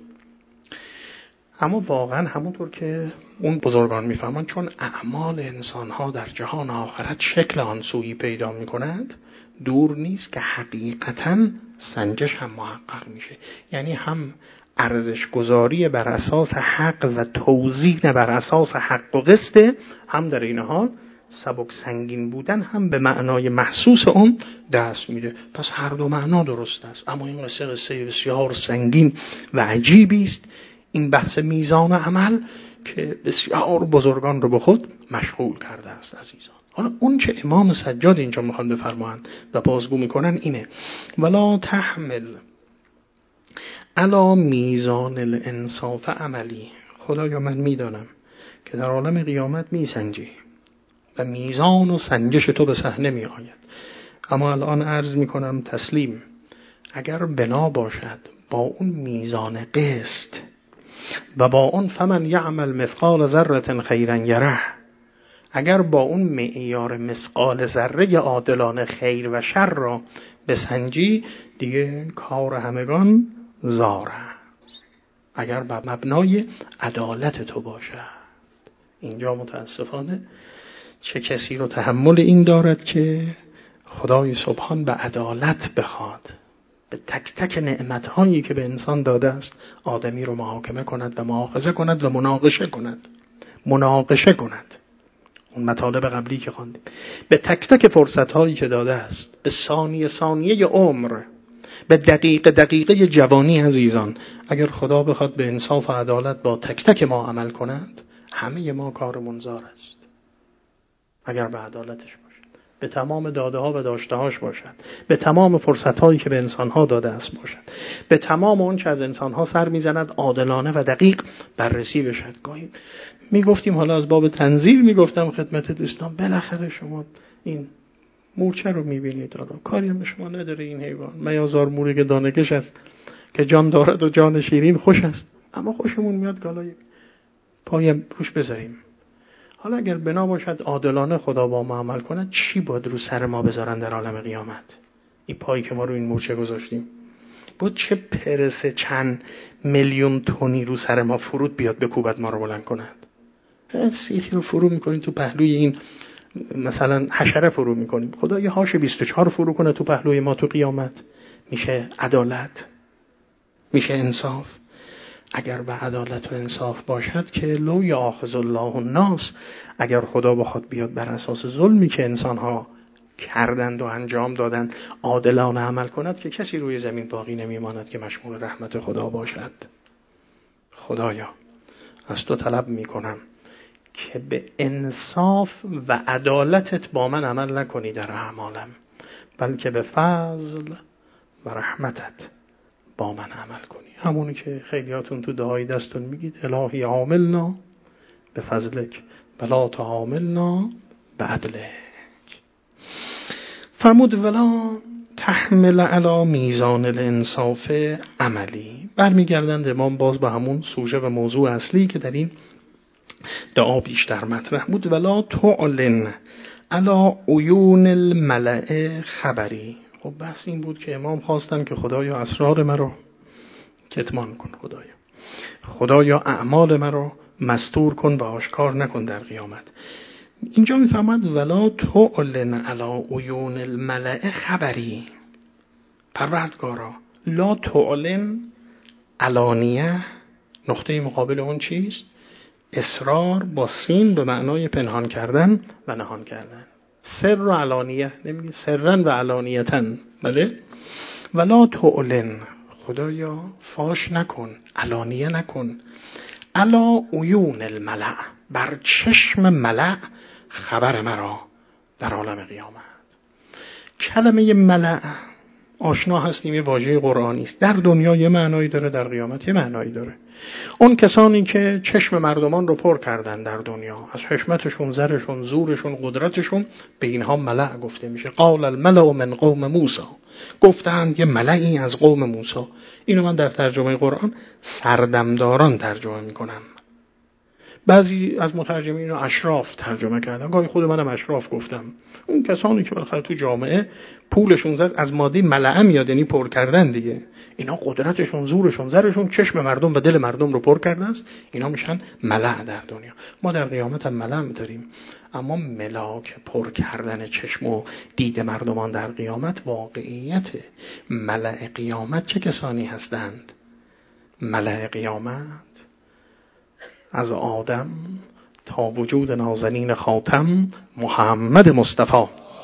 اما واقعا همونطور که اون بزرگان میفهمن، چون اعمال انسانها در جهان آخرت شکل آن سویی پیدا میکنند، دور نیست که حقیقتا سنجش هم محقق میشه. یعنی هم ارزش گذاری بر اساس حق و توزیع بر اساس حق و قسط، هم در این حال سبک سنگین بودن هم به معنای محسوس اون دست میده. پس هر دو معنا درست است. اما این قصه بسیار سنگین و عجیبی است، این بحث میزان عمل که بسیار بزرگان رو به خود مشغول کرده است عزیزان. حالا اون چه امام سجاد اینجا میخوان بفرمایند و بازگو میکنن اینه: ولا تحمل علی میزان الانصاف عملی. خدایا من میدانم که در عالم قیامت میسنجی و میزان و سنجش تو به صحنه می آید، اما الان عرض میکنم تسلیم، اگر بنا باشد با اون میزان قسط و با اون فمن یعمل مثقال ذره خیرا یره، اگر با اون معیار مثقال ذره عادلانه خیر و شر را بسنجی، دیگه کار همگان زار است، اگر بر مبنای عدالت تو باشد. اینجا متاسفانه چه کسی رو تحمل این دارد که خدای سبحان به عدالت بخواد به تک تک نعمت‌هایی که به انسان داده است آدمی رو محاکمه کند و مؤاخذه کند و مناقشه کند. اون مطالب قبلی که خواندیم، به تک تک فرصت‌هایی که داده است، به ثانیه ثانیه عمر، به دقیقه جوانی عزیزان، اگر خدا بخواد به انصاف و عدالت با تک تک ما عمل کند، همه ما کارمون زار است. اگر به عدالتش باشد، به تمام داده ها و داشته هاش باشد، به تمام فرصت هایی که به انسان ها داده است باشد، به تمام اون چه از انسان ها سر میزند عادلانه و دقیق بررسی بشد. گاهی میگفتیم، حالا از باب تنزیل میگفتم خدمت دوستان، بالاخره شما این مورچه رو میبینید، حالا کاری هم به شما نداره این حیوان، میازار موری که دانگش است که جان دارد و جان شیرین خوش است، اما خوشمون میاد گالای پایم روش بذاریم. حالا اگر بنا باشد عادلانه خدا با ما عمل کند، چی باید رو سر ما بذارن در عالم قیامت؟ این پایی که ما رو این مورچه گذاشتیم باید چه پرسه چند میلیون تونی رو سر ما فرود بیاد بکوبت ما رو بلند کند؟ سیخی رو فرو میکنیم تو پهلوی این مثلا حشره فرو میکنیم، خدا یه هاش 24 فرو کنه تو پهلوی ما تو قیامت، میشه عدالت؟ میشه انصاف؟ اگر به عدالت و انصاف باشد که لو یاخذ الله الناس، اگر خدا بخواد بیاد بر اساس ظلمی که انسان‌ها کردند و انجام دادند عادلانه عمل کند، که کسی روی زمین باقی نمیماند که مشمول رحمت خدا باشد. خدایا از تو طلب میکنم که به انصاف و عدالتت با من عمل نکنی در اعمالم، بلکه به فضل و رحمتت با من عمل کنی. همونی که خیلیاتون تو دعای دستون میگید: الهی عاملنا به فضلک ولا تعاملنا به عدلک. فرمود ولا تحمل علی میزان الانصاف عملی. برمیگردند امام باز به همون سوژه و موضوع اصلی که در این دعا بیشتر مطرح بود. ولا تعلن علی عیون الملأ خبری. خب بحث این بود که امام خواستن که خدایا اسرار مرا کتمان کن، خدایا اعمال مرا مستور کن و آشکار نکن در قیامت. اینجا میفهمد ولا تعلن علی عیون الملأ خبری. پروردگارا لا تعلن علانیه، نقطه مقابل اون چیست؟ اصرار با سین به معنای پنهان کردن و نهان کردن. سر و علانیه، نمیگه سرن و علانیتن. بله. ولا تعلن، خدایا فاش نکن، علانیه نکن، علی عیون الملأ، بر چشم ملأ خبر مرا در عالم قیامت. کلمه ملأ آشنا هستیم، یه واژه قرآنی است. در دنیا یه معنایی داره، در قیامت یه معنایی داره. اون کسانی که چشم مردمان رو پر کردن در دنیا، از حکمتشون، زرشون، زورشون، قدرتشون، به اینها ملأ گفته میشه. قال الملأ من قوم موسی، گفتند یه ملئی از قوم موسی. اینو من در ترجمه قرآن سردمداران ترجمه میکنم. بعضی از مترجمین رو اشراف ترجمه کردن، گاهی خود منم اشراف گفتم. اون کسانی که بالاخره تو جامعه پولشون زد، از ماده ملأ میاد، یعنی پر کردن دیگه. اینا قدرتشون، زورشون، زرشون چشم مردم و دل مردم رو پر کرده است. اینا میشن ملأ در دنیا. ما در قیامت هم ملأ داریم، اما ملاک پر کردن چشم و دید مردمان در قیامت واقعیت. ملأ قیامت چه کسانی هستند؟ ملأ قیامت از آدم تا وجود نازنین خاتم محمد مصطفی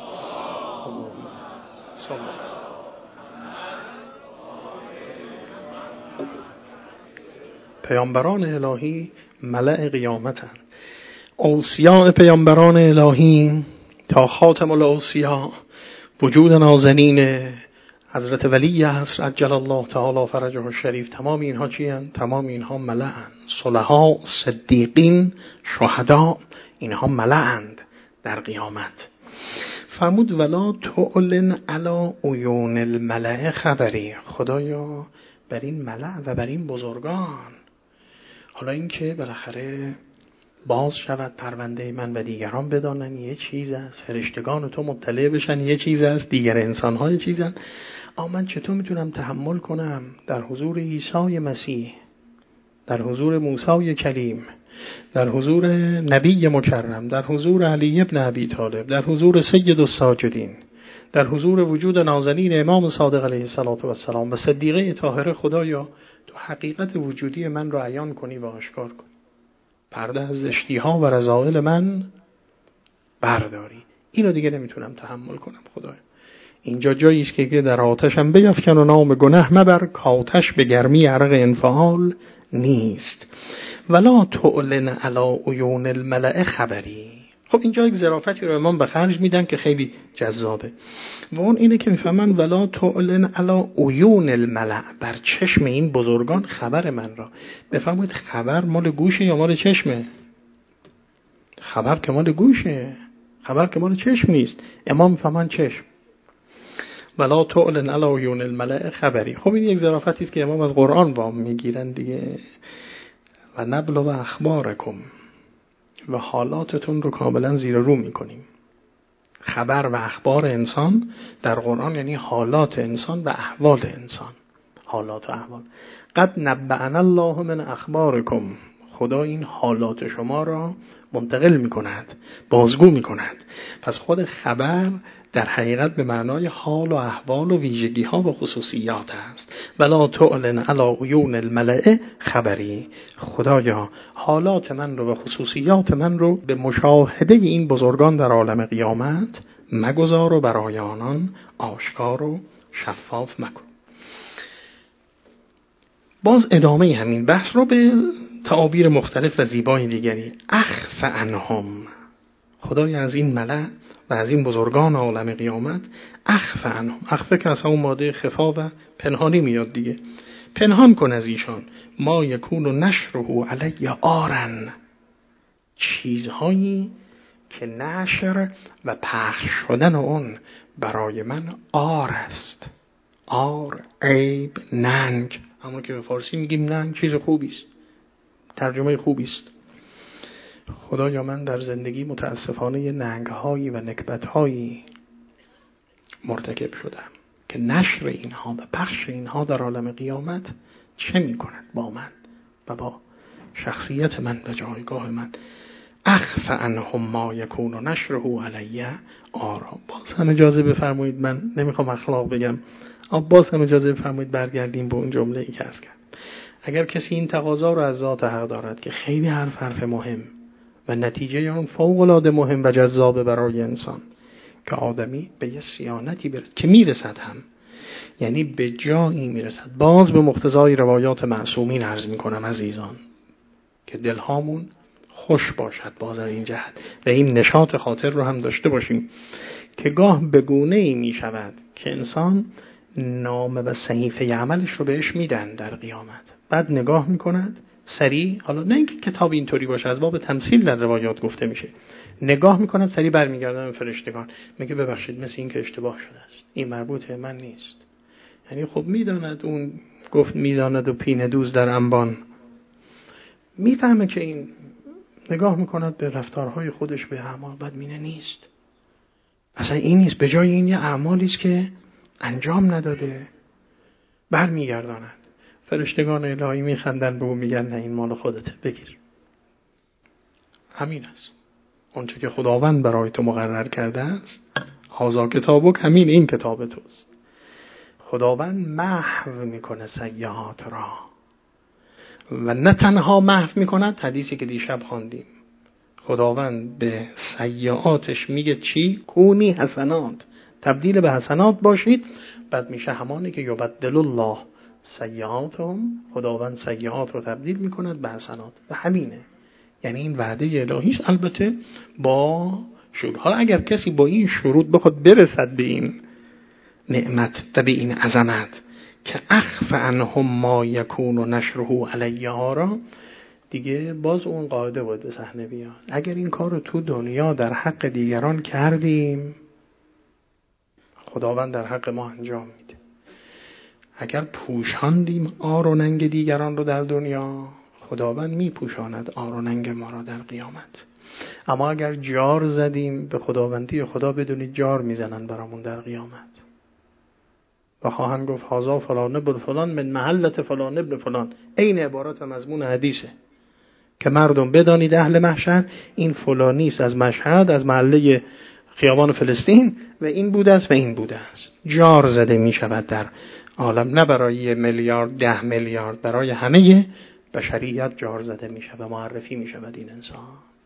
پیامبران الهی ملأ قیامتند. اوصیاء پیامبران الهی تا خاتم الاوصیاء وجود نازنین حضرت ولی عصر عجل الله تعالی فرجه الشریف، تمام اینها چی هستند؟ تمام اینها ملأند. صلحا، صدیقین، شهدا، اینها ملأند در قیامت. فرمود ولا تعلن علی عیون الملأ خبری. خدایا بر این ملأ و بر این بزرگان، حالا این که بالاخره باز شود پرونده من و دیگران بدانن یه چیز است، فرشتگان تو مطلع بشن یه چیز است، دیگر انسان‌ها یه چیزن. من چطور میتونم تحمل کنم در حضور عیسی مسیح، در حضور موسی کلیم، در حضور نبی مکرم، در حضور علی ابن ابی طالب، در حضور سید الساجدین، در حضور وجود نازنین امام صادق علیه السلام و صدیقه طاهره، خدایا تو حقیقت وجودی من رو عیان کنی و آشکار کنی، پرده از زشتی‌ها و رذائل من برداری. اینو دیگه نمیتونم تحمل کنم خدایا. اینجا جایی است که در آتشم بیفکن و نام گناه مبر، کآتش به گرمی عرق انفعال نیست. ولا تعلن علی عیون الملأ خبری. خب اینجا یک ظرافتی رو امام به خرج میدن که خیلی جذابه و اون اینه که میفهمن ولا تعلن علی عیون الملأ، بر چشم این بزرگان خبر من را. بفهمید خبر مال گوشه یا مال چشمه؟ خبر که مال گوشه، خبر که مال چشم نیست. امام میفهمن چشم. ولا تعلن علی عیون الملأ خبری. خب این یک ظرافتی است که امام از قرآن وام میگیرن دیگه. و نبلو اخبارکم، و حالاتتون رو کاملا زیر رو میکنیم. خبر و اخبار انسان در قرآن یعنی حالات انسان و احوال انسان. حالات و احوال. قد نبأنا الله من اخبارکم، خدا این حالات شما را منتقل میکند، بازگو میکند. پس خود خبر در حقیقت به معنای حال و احوال و ویژگی ها و خصوصیات است. ولا تعلن علی عیون الملأ خبری. خدایا حالات من رو و خصوصیات من رو به مشاهده این بزرگان در عالم قیامت مگذار و برای آنان آشکار و شفاف مکن. باز ادامه همین بحث رو به تعابیر مختلف و زیبای دیگری. اخف عنهم، خدای از این ملأ و از این بزرگان عالم قیامت اخف عنهم. اخفه که از همون ماده خفا و پنهانی میاد دیگه. پنهان کن از ایشان. ما یکون نشره علی آرن، چیزهایی که نشر و پخش شدن اون برای من عار است. عار، عیب، ننگ. اما که به فارسی میگیم ننگ چیز خوبی است، ترجمه خوبی است. خدایا من در زندگی متاسفانه ننگ‌هایی و نکبت‌هایی مرتکب شدم که نشر اینها و پخش اینها در عالم قیامت چه می‌کند با من و با شخصیت من و جایگاه من. اخف عنهم ما یکون نشره علی آرا. باز هم اجازه بفرمایید، من نمیخوام اخلاق بگم، اما باز هم اجازه بفرمایید برگردیم به اون جمله ای که عرض کردم. اگر کسی این تقاضا رو از ذات حق دارد که خیلی حرف مهم و نتیجه اون فوق‌العاده مهم و جذاب برای انسان که آدمی به یه صیانتی برسد که میرسد هم، یعنی به جایی میرسد، باز به مقتضای روایات معصومین عرض میکنم عزیزان، که دلهامون خوش باشد باز از این جهت و این نشاط خاطر رو هم داشته باشیم که گاه به گونه‌ای میشود که انسان نامه و صحیفه عملش رو بهش میدن در قیامت، بعد نگاه میکند سریع، حالا نه اینکه کتاب اینطوری باشه، از باب تمثیل در روایات گفته میشه، نگاه میکند سریع برمیگردن به فرشتگان میگه ببخشید مثل این که اشتباه شده است، این مربوط من نیست. یعنی خب میداند، اون گفت میداند و پینه دوز در انبان، میفهمه که این، نگاه میکند به رفتارهای خودش به اعمال، بعد مینه نیست، اصلا این نیست، به جای این یه اعمالی است که انجام نداده. برمیگرداند، فرشتگان الهی میخندن به او، میگن نه این مال خودته، بگیر. همین است اونچه که خداوند برای تو مقرر کرده است. هازا کتابک، همین این کتاب توست. خداوند محو میکنه سیئات را و نه تنها محو میکند، حدیثی که دیشب خواندیم، خداوند به سیئاتش میگه چی؟ کونی حسنات، تبدیل به حسنات باشید. بعد میشه همانی که یبدل الله سیئاتهم، خداوند سیئات رو تبدیل میکند به حسنات. و همینه، یعنی این وعده الهیش، البته با شروط. حالا اگر کسی با این شروط بخواد برسد به این نعمت و به این عظمت که اخف عنهم ما یکون نشره علی آرا، دیگه باز اون قاعده بود به صحنه بیاد. اگر این کار رو تو دنیا در حق دیگران کردیم، خداوند در حق ما انجام میده. اگر پوشاندیم آر و ننگ دیگران رو در دنیا، خداوند میپوشاند آر و ننگ ما را در قیامت. اما اگر جار زدیم به خداوندی خدا، بدونید جار میزنن برامون در قیامت و خواهند گفت هازا فلان ابن فلان من محلت فلان ابن فلان. این عبارت و مضمون حدیثه که مردم بدانید اهل محشر این فلانی است از مشهد، از محله خیابان فلسطین، و این بوده است و این بوده است. جار زده می شود در عالم، نه برای میلیارد 10 میلیارد، برای همه بشریت جار زده می شود، معرفی می شود این انسان.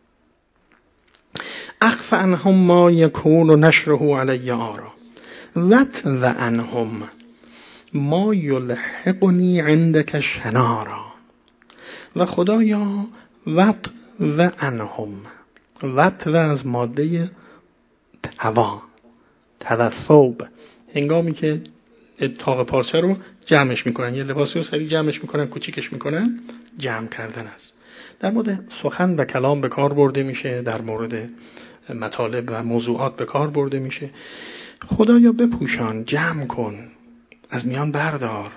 اخف عنهم ما یکون نشره علی آرا وت و عنهم ما یلحقنی عندک شنارا. و خدایا وت و عنهم، وت و از ماده هوا، توثوب، هنگامی که تاق پارچه رو جمعش میکنن، یه لباسی رو سریع جمعش میکنن، کوچیکش میکنن، جمع کردن است. در مورد سخن و کلام به کار برده میشه، در مورد مطالب و موضوعات به کار برده میشه. خدایا بپوشان، جمع کن، از میان بردار.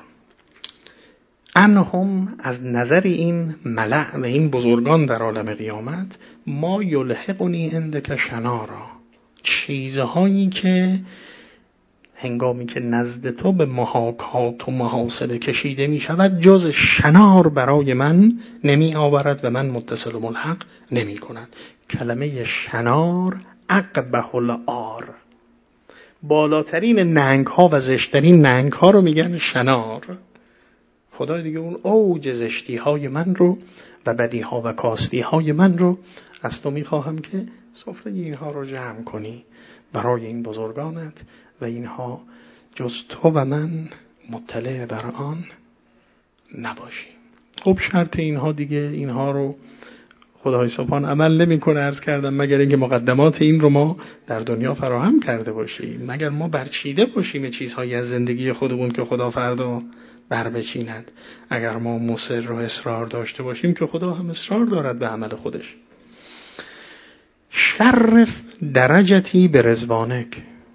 انهم، از نظر این ملأ و این بزرگان در عالم قیامت، ما یلحقنی عندک شنارا، چیزهایی که هنگامی که نزد تو به محاکات و محاصله کشیده می شود جز شنار برای من نمی آورد و من متصل و ملحق نمی کند. کلمه شنار اقبح العار، بالاترین ننگ ها و زشترین ننگ ها رو میگن شنار. خدا دیگه اون اوج زشتی های من رو و بدی ها و کاستی های من رو از تو میخواهم که سفره اینها رو جمع کنی برای این بزرگانت و اینها جز تو و من مطلع بر آن نباشیم. خب شرط اینها دیگه، اینها رو خدای سبحان عمل نمی کنه، عرض کردم، مگر اینکه مقدمات این رو ما در دنیا فراهم کرده باشیم، مگر ما برچیده باشیم چیزهایی از زندگی خودمون که خدا فردا بر بچیند. اگر ما مصر و اصرار داشته باشیم که خدا هم اصرار دارد به عمل خودش. شرف درجتی به رضوانک.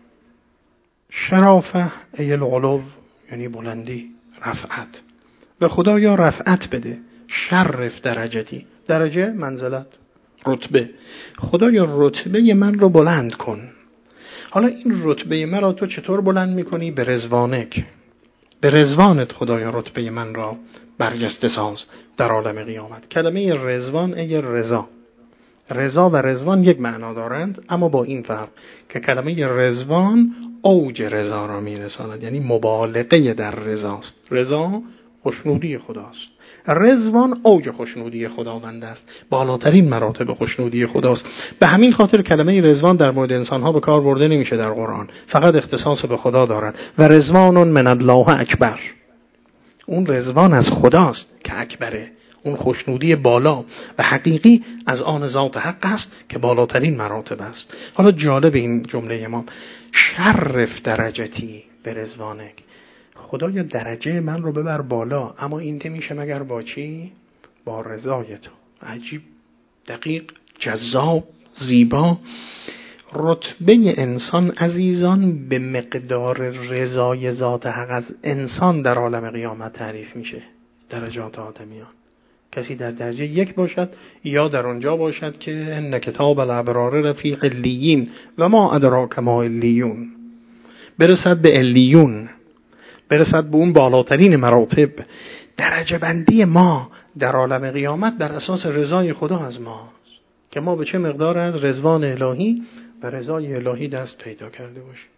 شرافه ای العلو یعنی بلندی، رفعت. به خدایا رفعت بده. شرف درجتی، درجه منزلت، رتبه. خدایا رتبه من رو بلند کن. حالا این رتبه من را تو چطور بلند میکنی؟ به رضوانک، به رضوانت خدایا رتبه من را برجسته ساز در عالم قیامت. کلمه رضوان ای رضا. رضا و رضوان یک معنا دارند، اما با این فرق که کلمه رضوان اوج رضا را میرساند، یعنی مبالغه در رضاست. رضا خوشنودی خداست، رضوان اوج خوشنودی خداوند است، بالاترین مراتب خوشنودی خداست. به همین خاطر کلمه رضوان در مورد انسان‌ها به کار برده نمیشه در قرآن، فقط اختصاص به خدا دارد. و رضوان من الله اکبر، اون رضوان از خداست که اکبره، اون خوشنودی بالا و حقیقی از آن ذات حق است که بالاترین مراتب است. حالا جالب این جمله امام، شرف درجتی به رضوانک. خدایا درجه من رو ببر بالا، اما این نمیشه مگر با چی؟ با رضای تو. عجیب، دقیق، جذاب، زیبا. رتبه انسان عزیزان به مقدار رضای ذات حق از انسان در عالم قیامت تعریف میشه. درجات آدمیان، کسی در درجه 1 باشد یا در اونجا باشد که ان کتاب الابرار رفیق علیین و ما ادراک ما علیون، برسد به علیون، برسد به اون بالاترین مراتب. درجه بندی ما در عالم قیامت بر اساس رضای خدا از ماست که ما به چه مقدار از رضوان الهی و رضای الهی دست پیدا کرده باشیم.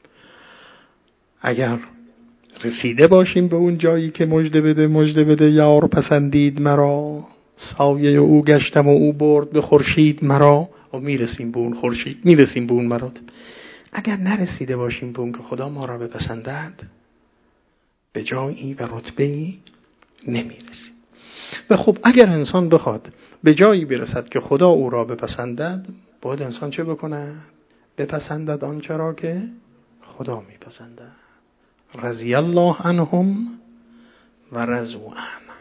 اگر رسیده باشیم به اون جایی که مژده بده یار پسندید مرا، سایه او گشتم و او برد به خورشید مرا، و میرسیم به اون خورشید، میرسیم به اون مراتب. اگر نرسیده باشیم به اون که خدا ما را بپسندد، به جایی و رتبه‌ای نمیرسیم. و خب اگر انسان بخواد به جایی برسد که خدا او را بپسندد، باید انسان چه بکنه؟ بپسندد آنچه را که خدا میپسندد. رضی الله عنهم و رضوا عنه.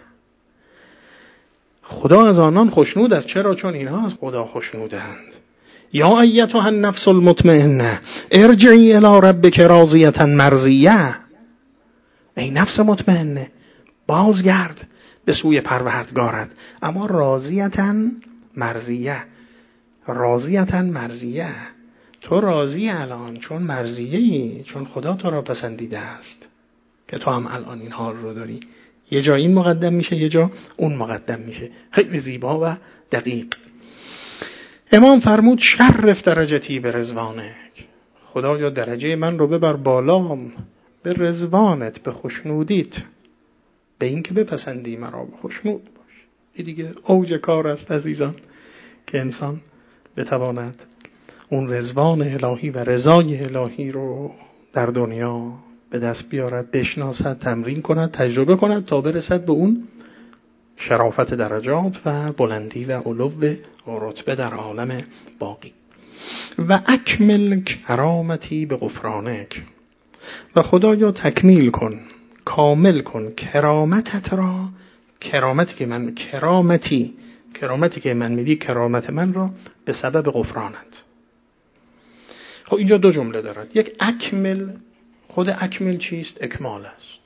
خدا از آنان خوشنود است. چرا؟ چون اینها از خدا خوشنودند. یا ایتها النفس المطمئنه ارجعی الی ربک راضیه مرضیه. ای نفس مطمئنه، بازگرد به سوی پروردگارت، اما راضیه مرضیه. راضیه مرضیه، تو راضی الان چون مرضیه‌ای، چون خدا تو را پسندیده است که تو هم الان این حال رو داری. یه جا این مقدم میشه، یه جا اون مقدم میشه. خیلی زیبا و دقیق. امام فرمود شرف درجتی به رضوانک. خدایا درجه من رو ببر بالا به رضوانت، به خوشنودیت، به این که بپسندی مرا، به خوشنود باش. این دیگه اوج کار است عزیزان، که انسان بتواند اون رضوان الهی و رضای الهی رو در دنیا به دست بیارد، بشناسد، تمرین کند، تجربه کند تا برسد به اون شرافت درجات و بلندی و علو و رتبه در عالم باقی. و اکمل کرامتی به غفرانک. و خدایا تکمیل کن، کامل کن کرامتت را. کرامتی که من میدی، کرامت من را به سبب غفرانت. خب اینجا دو جمله دارد. یک اکمل، خود اکمل چیست؟ اکمال است.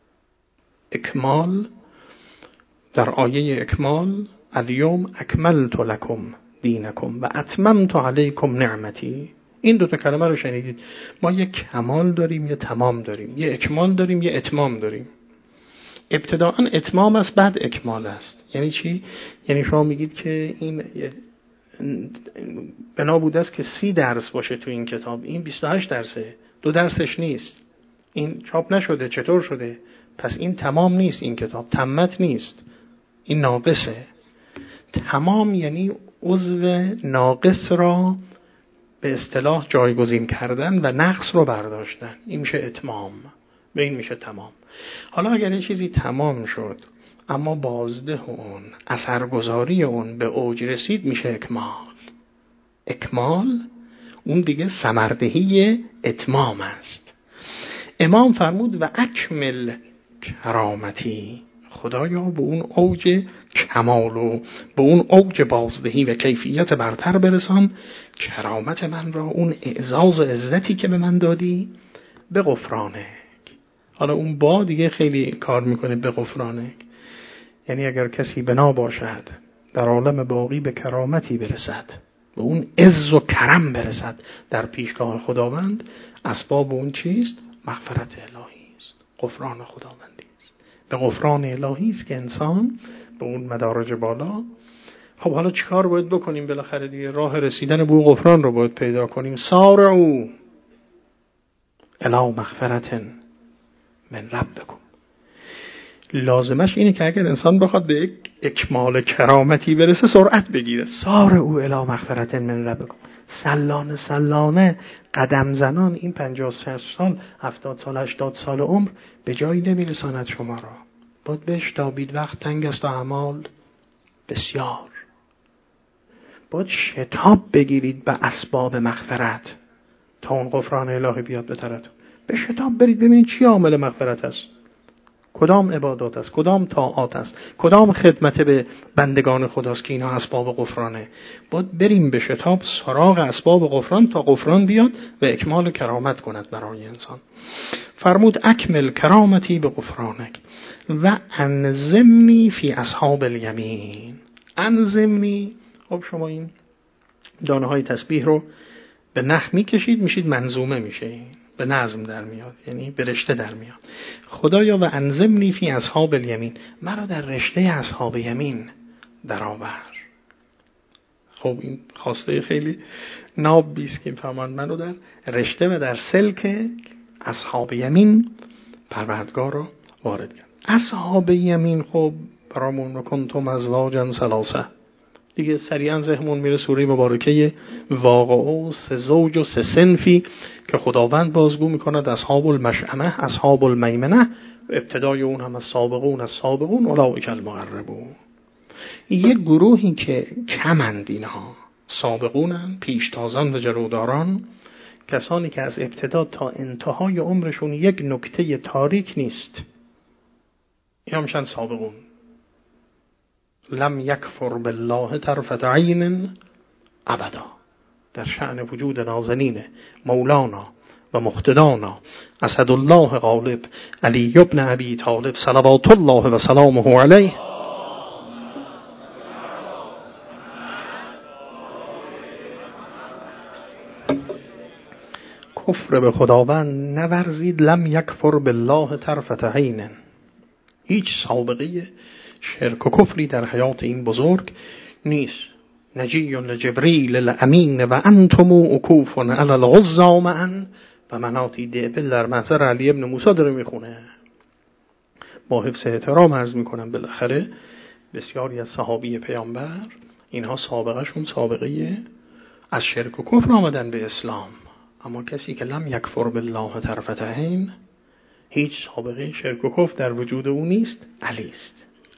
اکمال در آیه اکمال الیوم اکملت لکم دینکم و اتممت علیکم نعمتی. این دو تا کلمه رو شنیدید. ما یک کمال داریم، یه تمام داریم، یه اکمال داریم، یه اتمام داریم. ابتداء اتمام است، بعد اکمال است. یعنی چی؟ یعنی شما میگید که این بنا بوده است که 30 درس باشه تو این کتاب، این 28 درسه، 2 درسش نیست، این چاپ نشده، چطور شده؟ پس این تمام نیست، این کتاب تمت نیست، این ناقصه. تمام یعنی عضو ناقص را به اصطلاح جایگزین کردن و نقص رو برداشتن. این میشه اتمام، به این میشه تمام. حالا اگر یه چیزی تمام شد اما بازده اون، اثرگذاری اون به اوج رسید، میشه اکمال. اکمال اون دیگه ثمردهی اتمام است. امام فرمود و اکمل کرامتی. خدایا به اون اوج کمال و به اون اوج بازدهی و کیفیت برتر برسان کرامت من را، اون اعزاز و عزتی که به من دادی، به غفرانک. حالا اون با دیگه خیلی کار میکنه. به غفرانک یعنی اگر کسی بنا باشد در عالم باقی به کرامتی برسد، به اون عز و کرم برسد در پیشگاه خداوند، اسباب اون چیست؟ مغفرت الهی است، غفران خداوندی است. به غفران الهی است که انسان به اون مدارج بالا. خب حالا چیکار باید بکنیم؟ بالاخره دیگه راه رسیدن به اون غفران رو باید پیدا کنیم. سارعوا الی مغفرة من ربکم. لازمش اینه که اگر انسان بخواد به یک اکمال کرامتی برسه سرعت بگیره. سارعوا الی مغفرة من ربکم. سلانه قدم زنان این 50 سال 70 سال 80 سال عمر به جایی نمیرساند شما را. باید بشتابید، وقت تنگ است و اعمال بسیار. باید شتاب بگیرید به اسباب مغفرت تا اون غفران الهی بیاد به طرفتون. به شتاب برید ببینید چی عامل مغفرت است، کدام عبادات است، کدام طاعات است، کدام خدمت به بندگان خداست که اینا اسباب غفرانه. باید بریم به شتاب سراغ اسباب غفران تا غفران بیاد و اکمال کرامت کند برای انسان. فرمود اکمل کرامتی به غفرانک و انزمنی فی اصحاب الیمین. انزمنی، خب شما این دانه های تسبیح رو به نخ میکشید میشید منظومه میشه، به نظم در میاد، یعنی به رشته در میاد. خدایا و انزمنی فی اصحاب الیمین، مرا در رشته اصحاب یمین درآور. خب این خواسته خیلی ناب است که فرمان منو در رشته و در سلک اصحاب یمین پروردگار رو وارد کرد. اصحاب یمین خب برامون و کنتم ازواجا ثلاثه دیگه سریعا ذهنمون میره سوره مبارکه واقعه 3 زوج و 3 صنفی که خداوند بازگو میکند. اصحاب المشأمه، اصحاب المیمنه، ابتدای اون هم السابقون اولئک المقربون. یک گروهی که کمند اینها، سابقونن، پیشتازان و جلوداران، کسانی که از ابتدا تا انتهای عمرشون یک نکته تاریک نیست، اینا میشن سابقون. لم یکفر بالله طرفة عین ابدا. در شأن وجود نازنین مولانا و مقتدانا اسدالله غالب علی ابن ابی طالب صلوات الله و سلامه علیه کفر به خداوند نورزید. لم یکفر بالله طرفة عین. هیچ سابقه شرک و کفری در حیات این بزرگ نیست. نجی لجبریل الامین و انتم عکوف علی العزی معا و مناتی دبل. در محضر علی ابن موسی داره میخونه. با حفظ احترام عرض میکنم بالاخره بسیاری از صحابی پیامبر اینها سابقهشون سابقه از شرک و کفر آمدن به اسلام، اما کسی که لم یکفر بالله طرفة عین هیچ سابقه شرک و کفر در وجود او نیست. علی است.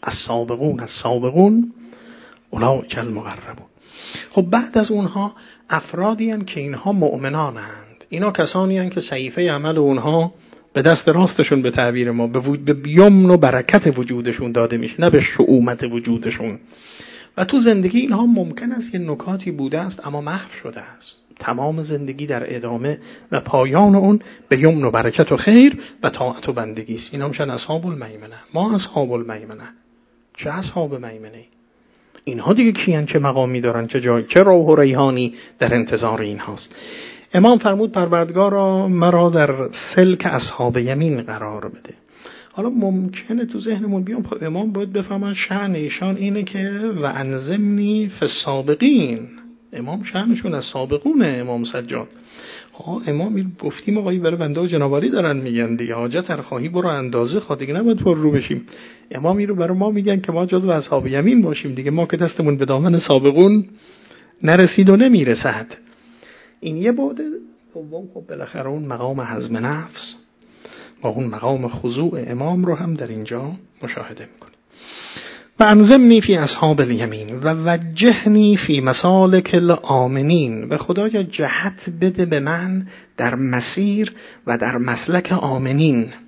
السابقون اولئک المقربون. خب بعد از اونها افرادی هستند که اینها مؤمنانند. اینا کسانی هستند که صحیفه عمل اونها به دست راستشون به تعبیر ما به یمن و برکت وجودشون داده میشه، نه به شؤومت وجودشون. و تو زندگی اینها ممکن است یه نکاتی بوده است اما محو شده است. تمام زندگی در ادامه و پایان اون به یمن و برکت و خیر و طاعت و بندگی است. اینا میشن اصحاب المیمنه. ما اصحاب المیمنه. چه اصحاب میمنه؟ اینها دیگه کیان، چه مقامی دارن، چه جای، چه روح و ریحانی در انتظار اینهاست. امام فرمود پروردگارا مرا در سلک اصحاب یمین قرار بده. حالا ممکنه تو ذهنمون بیام امام باید بفهمن شأن ایشان اینه که و انزمنی فی السابقین. امام شأنشون از سابقونه. امام سجاد امام گفتیم آقایی برای بنده و جنابالی دارن میگن دیگه، حاجت خواهی برو اندازه خواهی دیگه نباید پر رو بشیم. امام این رو برای ما میگن که ما جزو اصحاب یمین باشیم دیگه، ما که دستمون به دامن سابقون نرسید و نمیرسد. این یه بعد. دوم خب بالاخره اون مقام حزم نفس و اون مقام خضوع امام رو هم در اینجا مشاهده میکنیم. و انزمنی فی اصحاب الیمین و وجهنی فی مسالک الآمنین. و خدایا جهت بده به من در مسیر و در مسلک آمنین.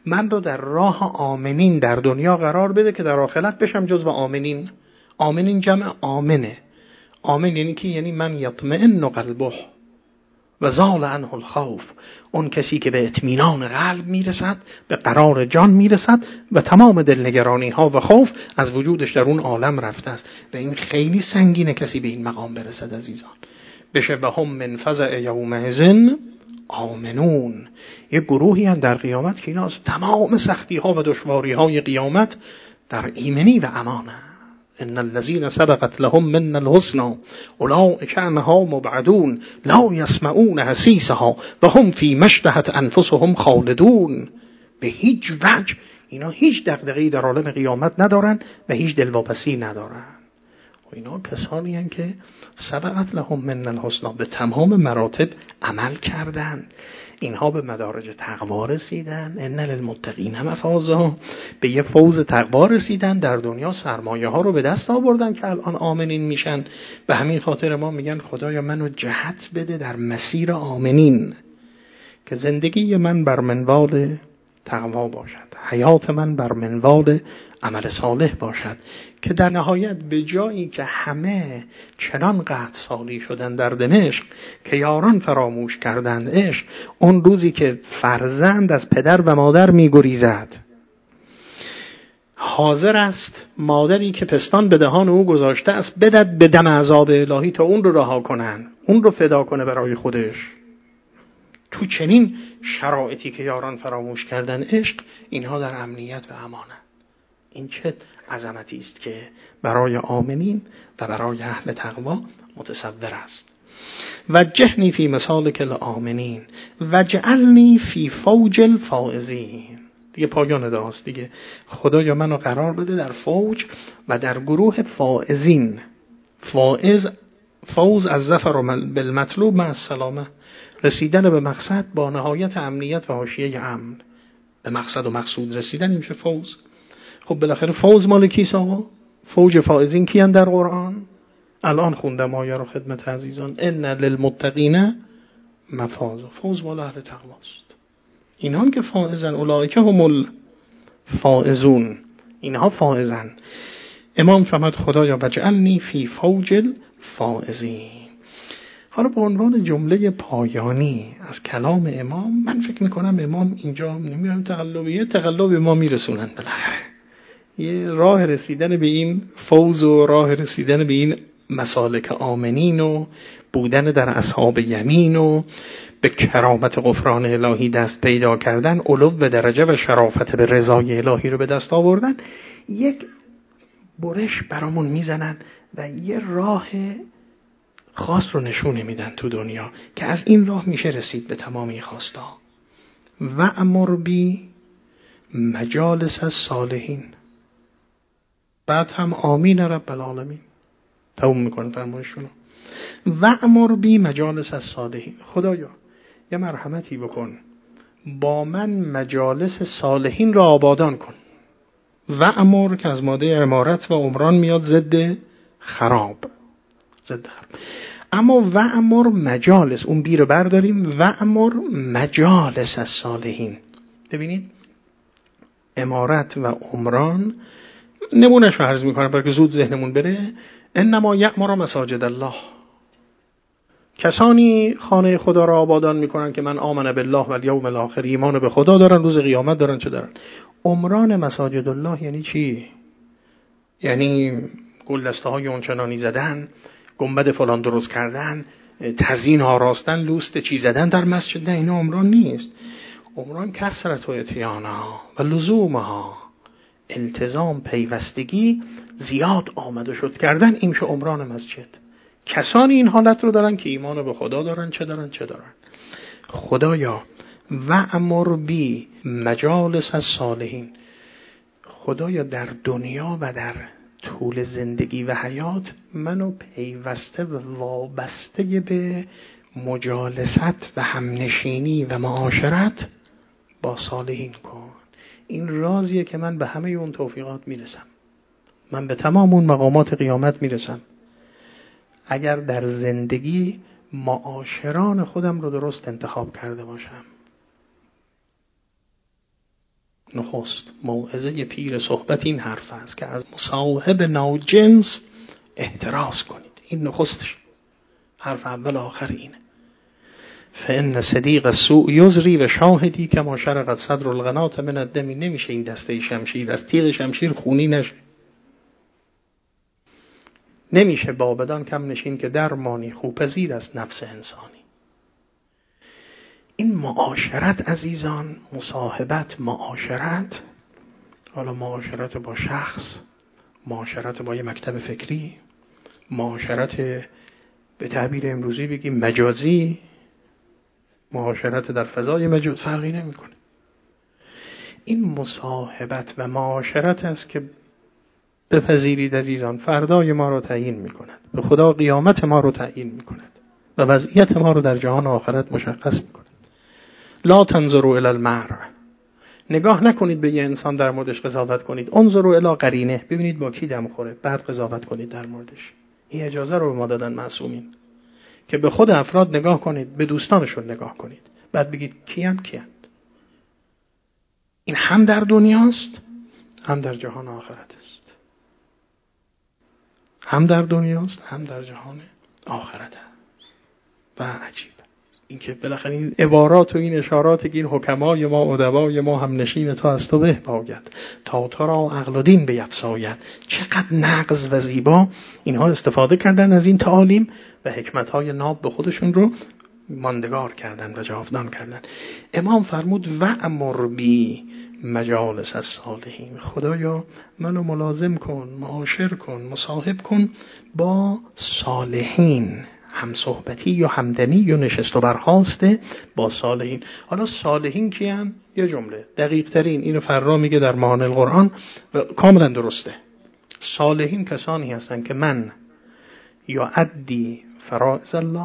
من رو در راه آمنین در دنیا قرار بده که در آخرت بشم جزو آمنین. آمنین جمع آمنه. آمن یعنی کی؟ یعنی من یطمئن قلبه و زال عنه الخوف. اون کسی که به اطمینان قلب میرسد، به قرار جان میرسد و تمام دلنگرانی ها و خوف از وجودش در اون عالم رفته است. و این خیلی سنگینه کسی به این مقام برسد عزیزان. بشه به هم من فزع یومئذ آمنون. یه گروهی هم در قیامت که اینا از تمام سختی ها و دشواری های قیامت در ایمنی و امانه. ان الذين سبقت لهم من الحسنى اولئک عنها مبعدون لا يسمعون حسیسها و هم فیما اشتهت انفسهم خالدون. به هیچ وجه اینا هیچ دغدغه‌ای در عالم قیامت ندارن و هیچ دلواپسی ندارن. و اینا کسانی هستند که سبقت لهم من الحسنى، به تمام مراتب عمل کردند. اینها به مدارج تقوا رسیدن. ان للمتقین مفازا، به یه فوز تقوا رسیدن. در دنیا سرمایه ها رو به دست آوردن که الان آمنین میشن. به همین خاطر ما میگن خدایا منو جهت بده در مسیر آمنین، که زندگی من بر منوال تقوا باشد، حیات من بر منوال عمل صالح باشد، که در نهایت به جایی که همه چنان قحط سالی شدن در دمشق که یاران فراموش کردند عشق، اون روزی که فرزند از پدر و مادر میگریزد، حاضر است مادری که پستان به دهان او گذاشته است بدد به دم عذاب الهی تا اون رو رها کنن، اون رو فدا کنه برای خودش. تو چنین شرایطی که یاران فراموش کردن عشق، اینها در امنیت و امانه. این چه عظمتی است که برای آمنین و برای اهل تقوا متصور است. وجهنی فی مسالک الآمنین وجعلنی فی فوج الفائزین. دیگه پایان دعاست دیگه. خدایا منو قرار بده در فوج و در گروه فائزین. فوز از ظفر بالمطلوب مع السلامه، رسیدن به مقصد با نهایت امنیت و حاشیه امن. به مقصد و مقصود رسیدن میشه فوز. خب بالاخره فوز مال کیست آقا؟ فوج فائزین کیان در قرآن؟ الان خوندم آیه رو خدمت عزیزان. ان للمتقین مفازا. فوز مال اهل تقواست. اینها که فائزن، اولئک هم الفائزون. اینها فائزن. امام فرمود خدایا وجعلنی فی فوج الفائزین. حالا به عنوان جمله پایانی از کلام امام، من فکر میکنم امام اینجا نمیدونم تقلب ما میرسونن بالاخره. یه راه رسیدن به این فوز و راه رسیدن به این مسالک آمنین و بودن در اصحاب یمین و به کرامت غفران الهی دست پیدا کردن، علو و درجه و شرافت به رضای الهی رو به دست آوردن، یک برش برامون میزنن و یه راه خاص رو نشون میدن تو دنیا که از این راه میشه رسید به تمام این خواستا. و امر بی مجالس الصالحین. بعد هم آمین رب العالمین تموم میکنه فرمایشونو. و امر بی مجالس الصالحین. خدایا یه مرحمتی بکن، با من مجالس صالحین را آبادان کن. و امر که از ماده عمارت و عمران میاد، ضد خراب. اما و امر مجالس، اون بی رو برداریم، و امر مجالس الصالحین. ببینید عمارت و عمران نمونهش رو عرض میکنم برای که زود ذهنمون بره. انما یأمر مساجد الله. کسانی خانه خدا را آبادان میکنن که من آمن بالله و الیوم الاخر، ایمان به خدا دارن، روز قیامت دارن. چه دارن؟ عمران مساجد الله یعنی چی؟ یعنی گلدسته های اونچنانی زدن، گنبد فلان درست کردن، تزیین ها راستن، لوست چی زدن در مسجد؟ نه، اینا عمران نیست. عمران کثرت و اتیانها و لزومها، التزام، پیوستگی، زیاد آمده شد کردن، این میشه عمران مسجد. کسانی این حالت رو دارن که ایمان به خدا دارن. چه دارن؟ خدایا و امر بی مجالس الصالحین. خدایا در دنیا و در طول زندگی و حیات منو پیوسته و وابسته به مجالست و همنشینی و معاشرت با صالحین کن. این رازیه که من به همه اون توفیقات میرسم، من به تمام اون مقامات قیامت میرسم اگر در زندگی معاشران خودم رو درست انتخاب کرده باشم. نخست موعظه پیر صحبت این حرف است که از مصاحب ناجنس احتراز کنید. این نخستش، حرف اول آخر اینه. فإن صدیق السوء یزری و شاهدی که ما شرقت صدر القنات من الدم. نمیشه این دسته شمشیر از تیغ شمشیر خونی نشه. نمیشه با بدان کم نشین که درمانی خوپذیر از نفس انسانی. این معاشرت عزیزان، مصاحبت، معاشرت، حالا معاشرت با شخص، معاشرت با یه مکتب فکری، معاشرت به تعبیر امروزی بگیم مجازی، معاشرت در فضای مجاز، فرقی نمیکنه. این مصاحبت و معاشرت است که بپذیرید عزیزان فردای ما رو تعیین میکند، به خدا قیامت ما رو تعیین میکند و وضعیت ما رو در جهان آخرت مشخص میکند. لا تنظروا الی المرء، نگاه نکنید به یه انسان در موردش قضاوت کنید. انظروا الی قرینه، ببینید با کی دم خوره بعد قضاوت کنید در موردش. این اجازه رو به ما دادن معصومین که به خود افراد نگاه کنید، به دوستانشون نگاه کنید، بعد بگید کیند. این هم در دنیاست هم در جهان آخرت است. هم در دنیاست هم در جهان آخرت است. و عجیب این که بالاخره این عبارات و این اشارات که این حکمای ما ادبای ما هم نشین تو از تو به باید تا تو را عقل و دین بیفزاید. چقدر نغز و زیبا اینها استفاده کردن از این تعالیم و حکمتهای ناب به خودشون رو ماندگار کردن و جاودان کردن. امام فرمود و امر بی مجالس الصالحین، خدایا منو ملازم کن، معاشر کن، مصاحب کن با صالحین، هم صحبتی یا همدمی یا نشست و برخاسته با صالحین. حالا صالحین کیان؟ یه جمله دقیق ترین اینو فرا میگه در معانی القرآن و کاملا درسته. صالحین کسانی هستن که من یعدی فرائض الله،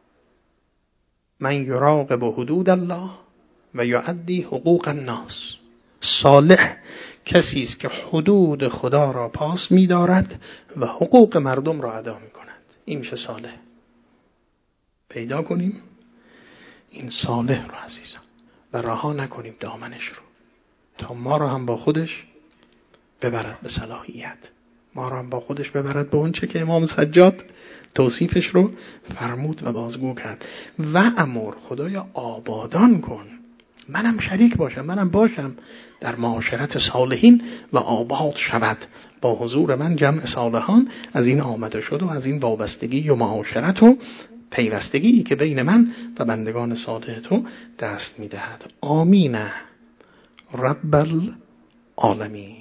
من یراقب حدود الله و یعدی حقوق الناس. صالح کسی است که حدود خدا را پاس می‌دارد و حقوق مردم را ادا می‌کند. این میشه صالح. پیدا کنیم این صالح رو عزیزان و رها نکنیم دامنش رو تا ما را هم با خودش ببرد به صلاحیت، ما را هم با خودش ببرد به اون چه که امام سجاد توصیفش رو فرمود و بازگو کرد. و امر، خدایا آبادان کن، منم شریک باشم، منم باشم در معاشرت صالحین و آباد شود با حضور من جمع صالحان. از این آمده شد و از این وابستگی و معاشرت و پیوستگی که بین من و بندگان صالح تو دست میدهد. آمین رب العالمین.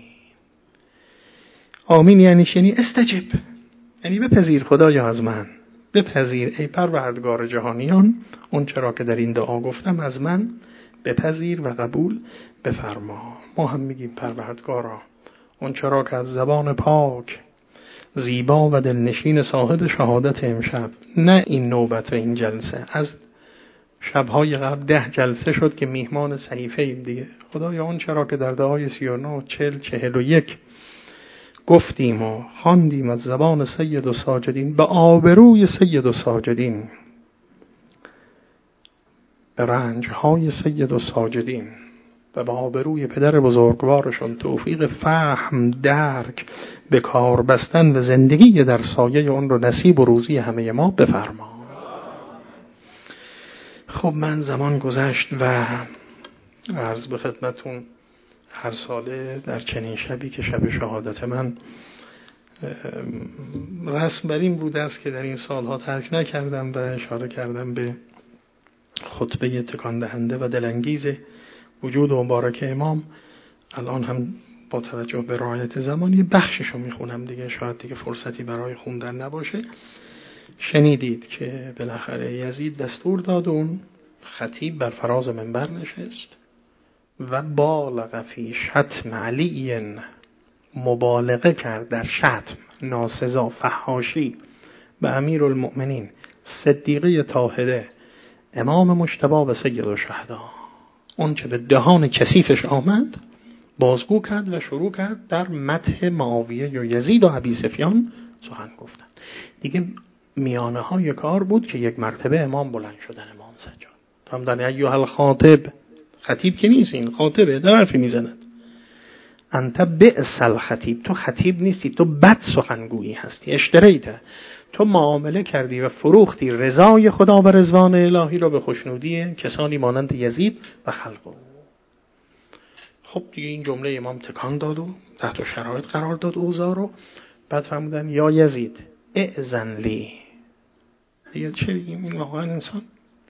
آمین یعنی استجب، یعنی بپذیر خدایا از من، بپذیر ای پروردگار جهانیان اون چرا که در این دعا گفتم از من بپذیر و قبول بفرما. ما هم میگیم پروردگارا اون چرا که از زبان پاک زیبا و دلنشین صاحب شهادت امشب، نه این نوبت و این جلسه، از شبهای قبل 10 جلسه شد که میهمان صحیفه ایم دیگه. خدایا اون چرا که در دعای 39 40 41 گفتیم و خواندیم از زبان سید و ساجدین به آبروی سید و ساجدین، به رنجهای سید و ساجدین و به آبروی پدر بزرگوارشون توفیق فهم، درک، به کار بستن و زندگی در سایه اون رو نصیب و روزی همه ما بفرما. خب من زمان گذشت و عرض به خدمتون هر ساله در چنین شبی که شب شهادت من رسم بر این بوده است که در این سالها ترک نکردم و اشاره کردم به خطبه تکان دهنده و دلانگیز وجود و مبارک امام. الان هم با توجه به رعایت زمان یه بخششو میخونم دیگه، شاید دیگه فرصتی برای خوندن نباشه. شنیدید که بالاخره یزید دستور داد اون خطیب بر فراز منبر نشست و بالغ فی شتم علی، مبالغه کرد در شتم، ناسزا، فحاشی به امیرالمؤمنین صدیقه طاهره امام مجتبی و سید الشهدا. اون چه به دهان کثیفش آمد بازگو کرد و شروع کرد در مدح معاویه و یزید و ابی سفیان سخن گفتن. دیگه میانه های کار بود که یک مرتبه امام بلند شدن، امام سجاد فرمودن ایها الخاطب، خطیب که نیست این خاطبه، در حرفی میزند، انت بئس الخطیب، تو خطیب نیستی، تو بد سخنگویی هستی. اشتریته، تو معامله کردی و فروختی رضای خدا و رضوان الهی رو به خوشنودی کسانی مانند یزید و خلق. خب دیگه این جمله امام تکان داد و تحت شرایط قرار داد اوضاع رو. بعد فرمودن یا یزید اذن لی. دیگه چه بگیم؟ این واقعا انسان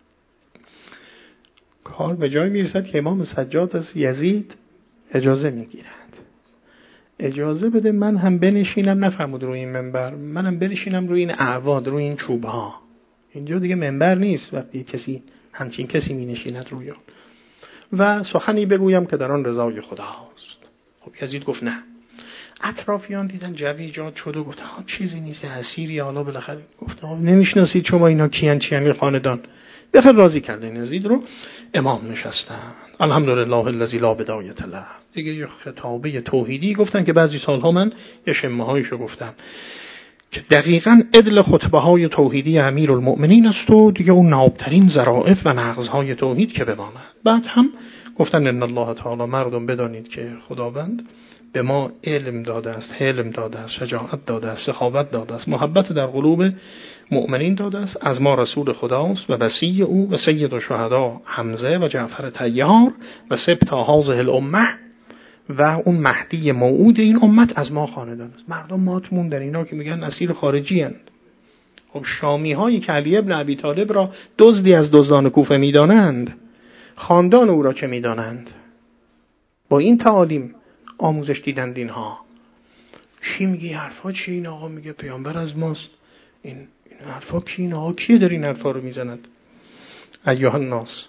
کار به جای میرسد که امام سجاد از یزید اجازه میگیرد، اجازه بده من هم بنشینم. نفرمود روی این منبر، منم بنشینم روی این اعواد، روی این چوب ها. اینجا دیگه منبر نیست وقتی کسی همچین کسی می نشیند روی آن، و سخنی بگویم که در آن رضای خداست. خب یزید گفت نه. اطرافیان دیدن جوی ایجاد شد و گفت چیزی نیست، اسیری. حالا بالاخره گفت نمیشناسید شما اینا کیان چیان خاندان. بخیر راضی کردن یزید رو، امام نشستن. الحمدلله الذی لا بدایة له. دیگه یه خطابه توحیدی گفتن که بعضی سالها من یه شمه‌هایشو گفتم که دقیقاً عدل خطبه های توحیدی امیرالمؤمنین است و دیگه اون نابترین ظرافت و نقض‌های توحید که بماند. بعد هم گفتن ان الله تعالی، مردم بدانید که خداوند به ما علم داده است، حلم داده است، شجاعت داده است، سخاوت داده است، محبت در قلوب مؤمنین داده است. از ما رسول خداست و وصی او و سید الشهدا حمزه و جعفر طیار و سبط هذه الامه و اون مهدی موعود این امت از ما خاندان است. مردم مات موندن، اینا که میگن اسیر خارجی اند. خب شامی هایی که علی ابن ابی طالب را دزدی از دزدان کوفه میدانند، خاندان او را چه میدانند؟ با این تعالیم آموزش دیدند اینها. چی میگی حرفا چی؟ این آقا میگه پیامبر از ماست. این حرفا کی؟ این آقا کیه داره این حرفا رو میزند؟ ایها الناس،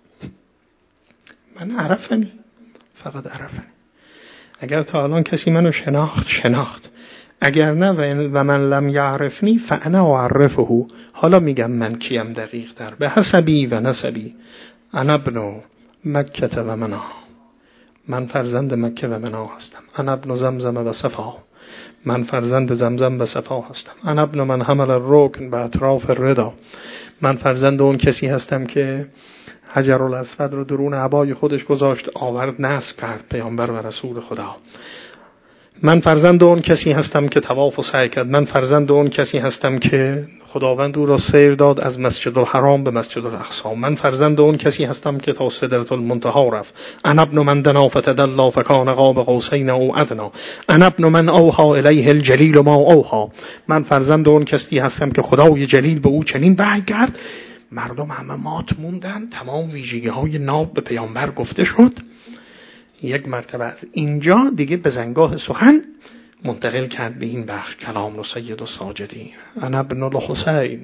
من عرفنی، فقط عرفنی. اگر تا الان کسی منو شناخت، اگر نه و من لم یعرفنی فانا اعرفه. حالا میگم من کیم دقیق تر. به حسبی و نسبی انا ابن مکه و منا، من فرزند مکه و منا هستم. انا ابن زمزم و صفا، من فرزند زمزم و صفا هستم. انا ابن من حمل الرکن به اطراف الردا، من فرزند اون کسی هستم که حجر الاسود رو درون عبای خودش گذاشت، آورد نصب کرد پیامبر و رسول خدا. من فرزند اون کسی هستم که طواف و سعی کرد. من فرزند اون کسی هستم که خداوند او را سیر داد از مسجد الحرام به مسجد الاقصی. من فرزند اون کسی هستم که تا سدرة المنتهی رفت. انا ابن من دنا فتدلی فکان قاب قوسین او ادنا. انا ابن من اوحى الیه الجلیل ما اوحى. من فرزند اون کسی هستم که خدای جلیل به او چنین وحی کرد. مردم همه مات موندن، تمام ویژگی‌های ناب به پیامبر گفته شد. یک مرتبه از اینجا دیگه به زنگاه سخن منتقل کرد به این بخش کلام رو سید الساجدین. انا ابن الحسین،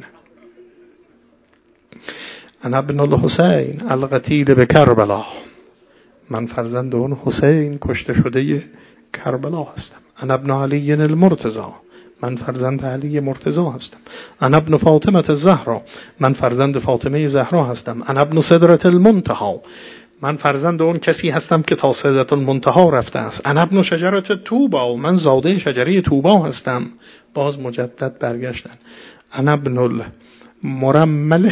انا ابن الحسین القتیل به کربلا، من فرزند اون حسین کشته شده کربلا هستم. انا ابن علی المرتضی، من فرزند علی مرتضی هستم. انا ابن فاطمه الزهرا، من فرزند فاطمه زهرا هستم. انا ابن سدرة المنتهی، من فرزند اون کسی هستم که تا سدرة المنتهی رفته است. انا ابن شجرة طوبی، من زاده شجره طوبی هستم. باز مجدد برگشتن. انا ابن المرمل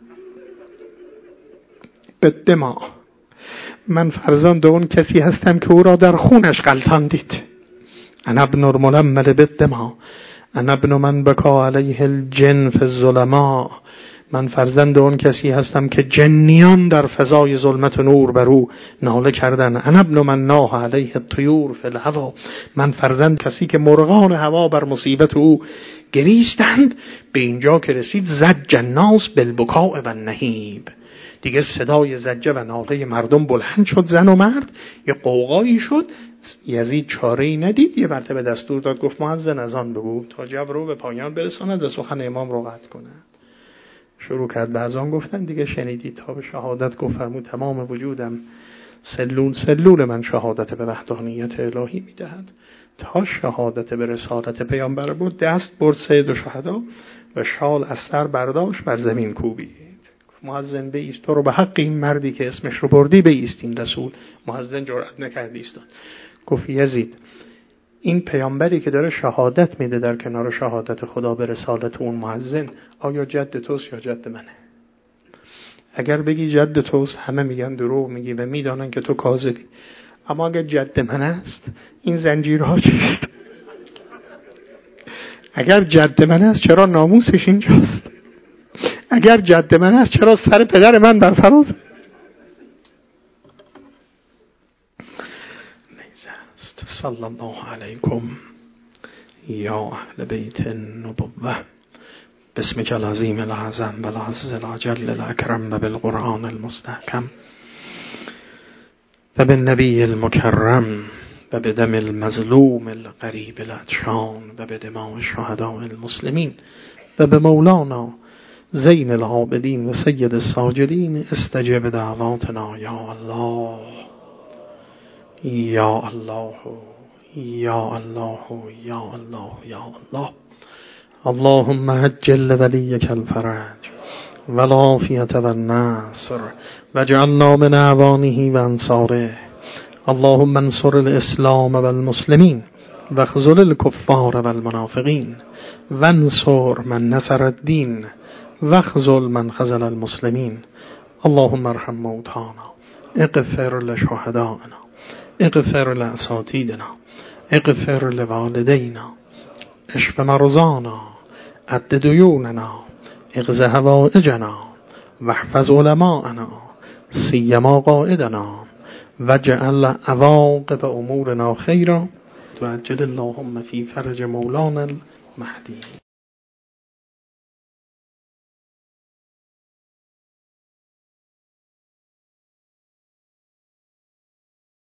بالدماء، من فرزند اون کسی هستم که او را در خونش غلطاندید. انا ابن المرمل بالدماء، انا ابن من بکا علیه الجن فی الظلماء، من فرزند اون کسی هستم که جنیان در فضای ظلمت و نور بر او ناله کردن. انا ابن من ناح علیه الطیور فی الهوا، من فرزند کسی که مرغان هوا بر مصیبت او گریستند. به اینجا که رسید زج الناس بالبکاء و النهیب، دیگه صدای زجه و ناله مردم بلند شد، زن و مرد، یه قوقایی شد. یزید چاره‌ای ندید، یه مرتبه دستور داد، گفت مؤذن اذان بگو تا جو رو به پایان برساند و سخن امام رو قطع کند. شروع کرد به اذان گفتن. دیگه شنیدید تا به شهادت گفت، فرمود تمام وجودم سلول من شهادت به وحدانیت الهی میدهد. تا شهادت به رسالت پیامبر بود، دست برد سید الشهدا و شال از سر برداشت بر زمین کوبید. مؤذن بایست، تو رو به حق این مردی که اسمش رو بردی بایستین رسول. مؤذن جرأت نکرد ایستاد. گفت یزید، این پیامبری که داره شهادت میده در کنار شهادت خدا به رسالت اون مؤذن، آیا جد توست یا جد منه؟ اگر بگی جد توست همه میگن دروغ میگی و میدانن که تو کاذبی. اما اگر جد من است این زنجیرها چیست؟ اگر جد من است چرا ناموسش اینجاست؟ اگر جد من است چرا سر پدر من بر فراز نیز است؟ صلی الله علیکم یا اهل بیت النبوة باسمك العظیم العظم والعز العجل الاکرم و بالقرآن المستحکم و بالنبی المکرم و بدم المظلوم القریب العطشان و بدماء شهداء المسلمین و به مولانا زین العابدین و سید الساجدین استجب دعواتنا یا الله یا الله یا الله یا الله یا الله. اللهم عجل لولیک الفرج والعافیة والنصر واجعلنا من اعوانه و انصاره. اللهم انصر الاسلام والمسلمین واخذل الكفار والمنافقین وانصر من نصر الدین واخذل من خذل المسلمین. اللهم ارحم موتانا، اغفر لشهدائنا، اغفر لاساتیدنا، اغفر لوالدینا، اشف مرضانا، عد دیوننا، اقض حوائجنا، واحفظ علماءنا سیما قائدنا، واجعل عواقب امورنا خیرا، وعجل اللهم فی فرج مولانا المهدی.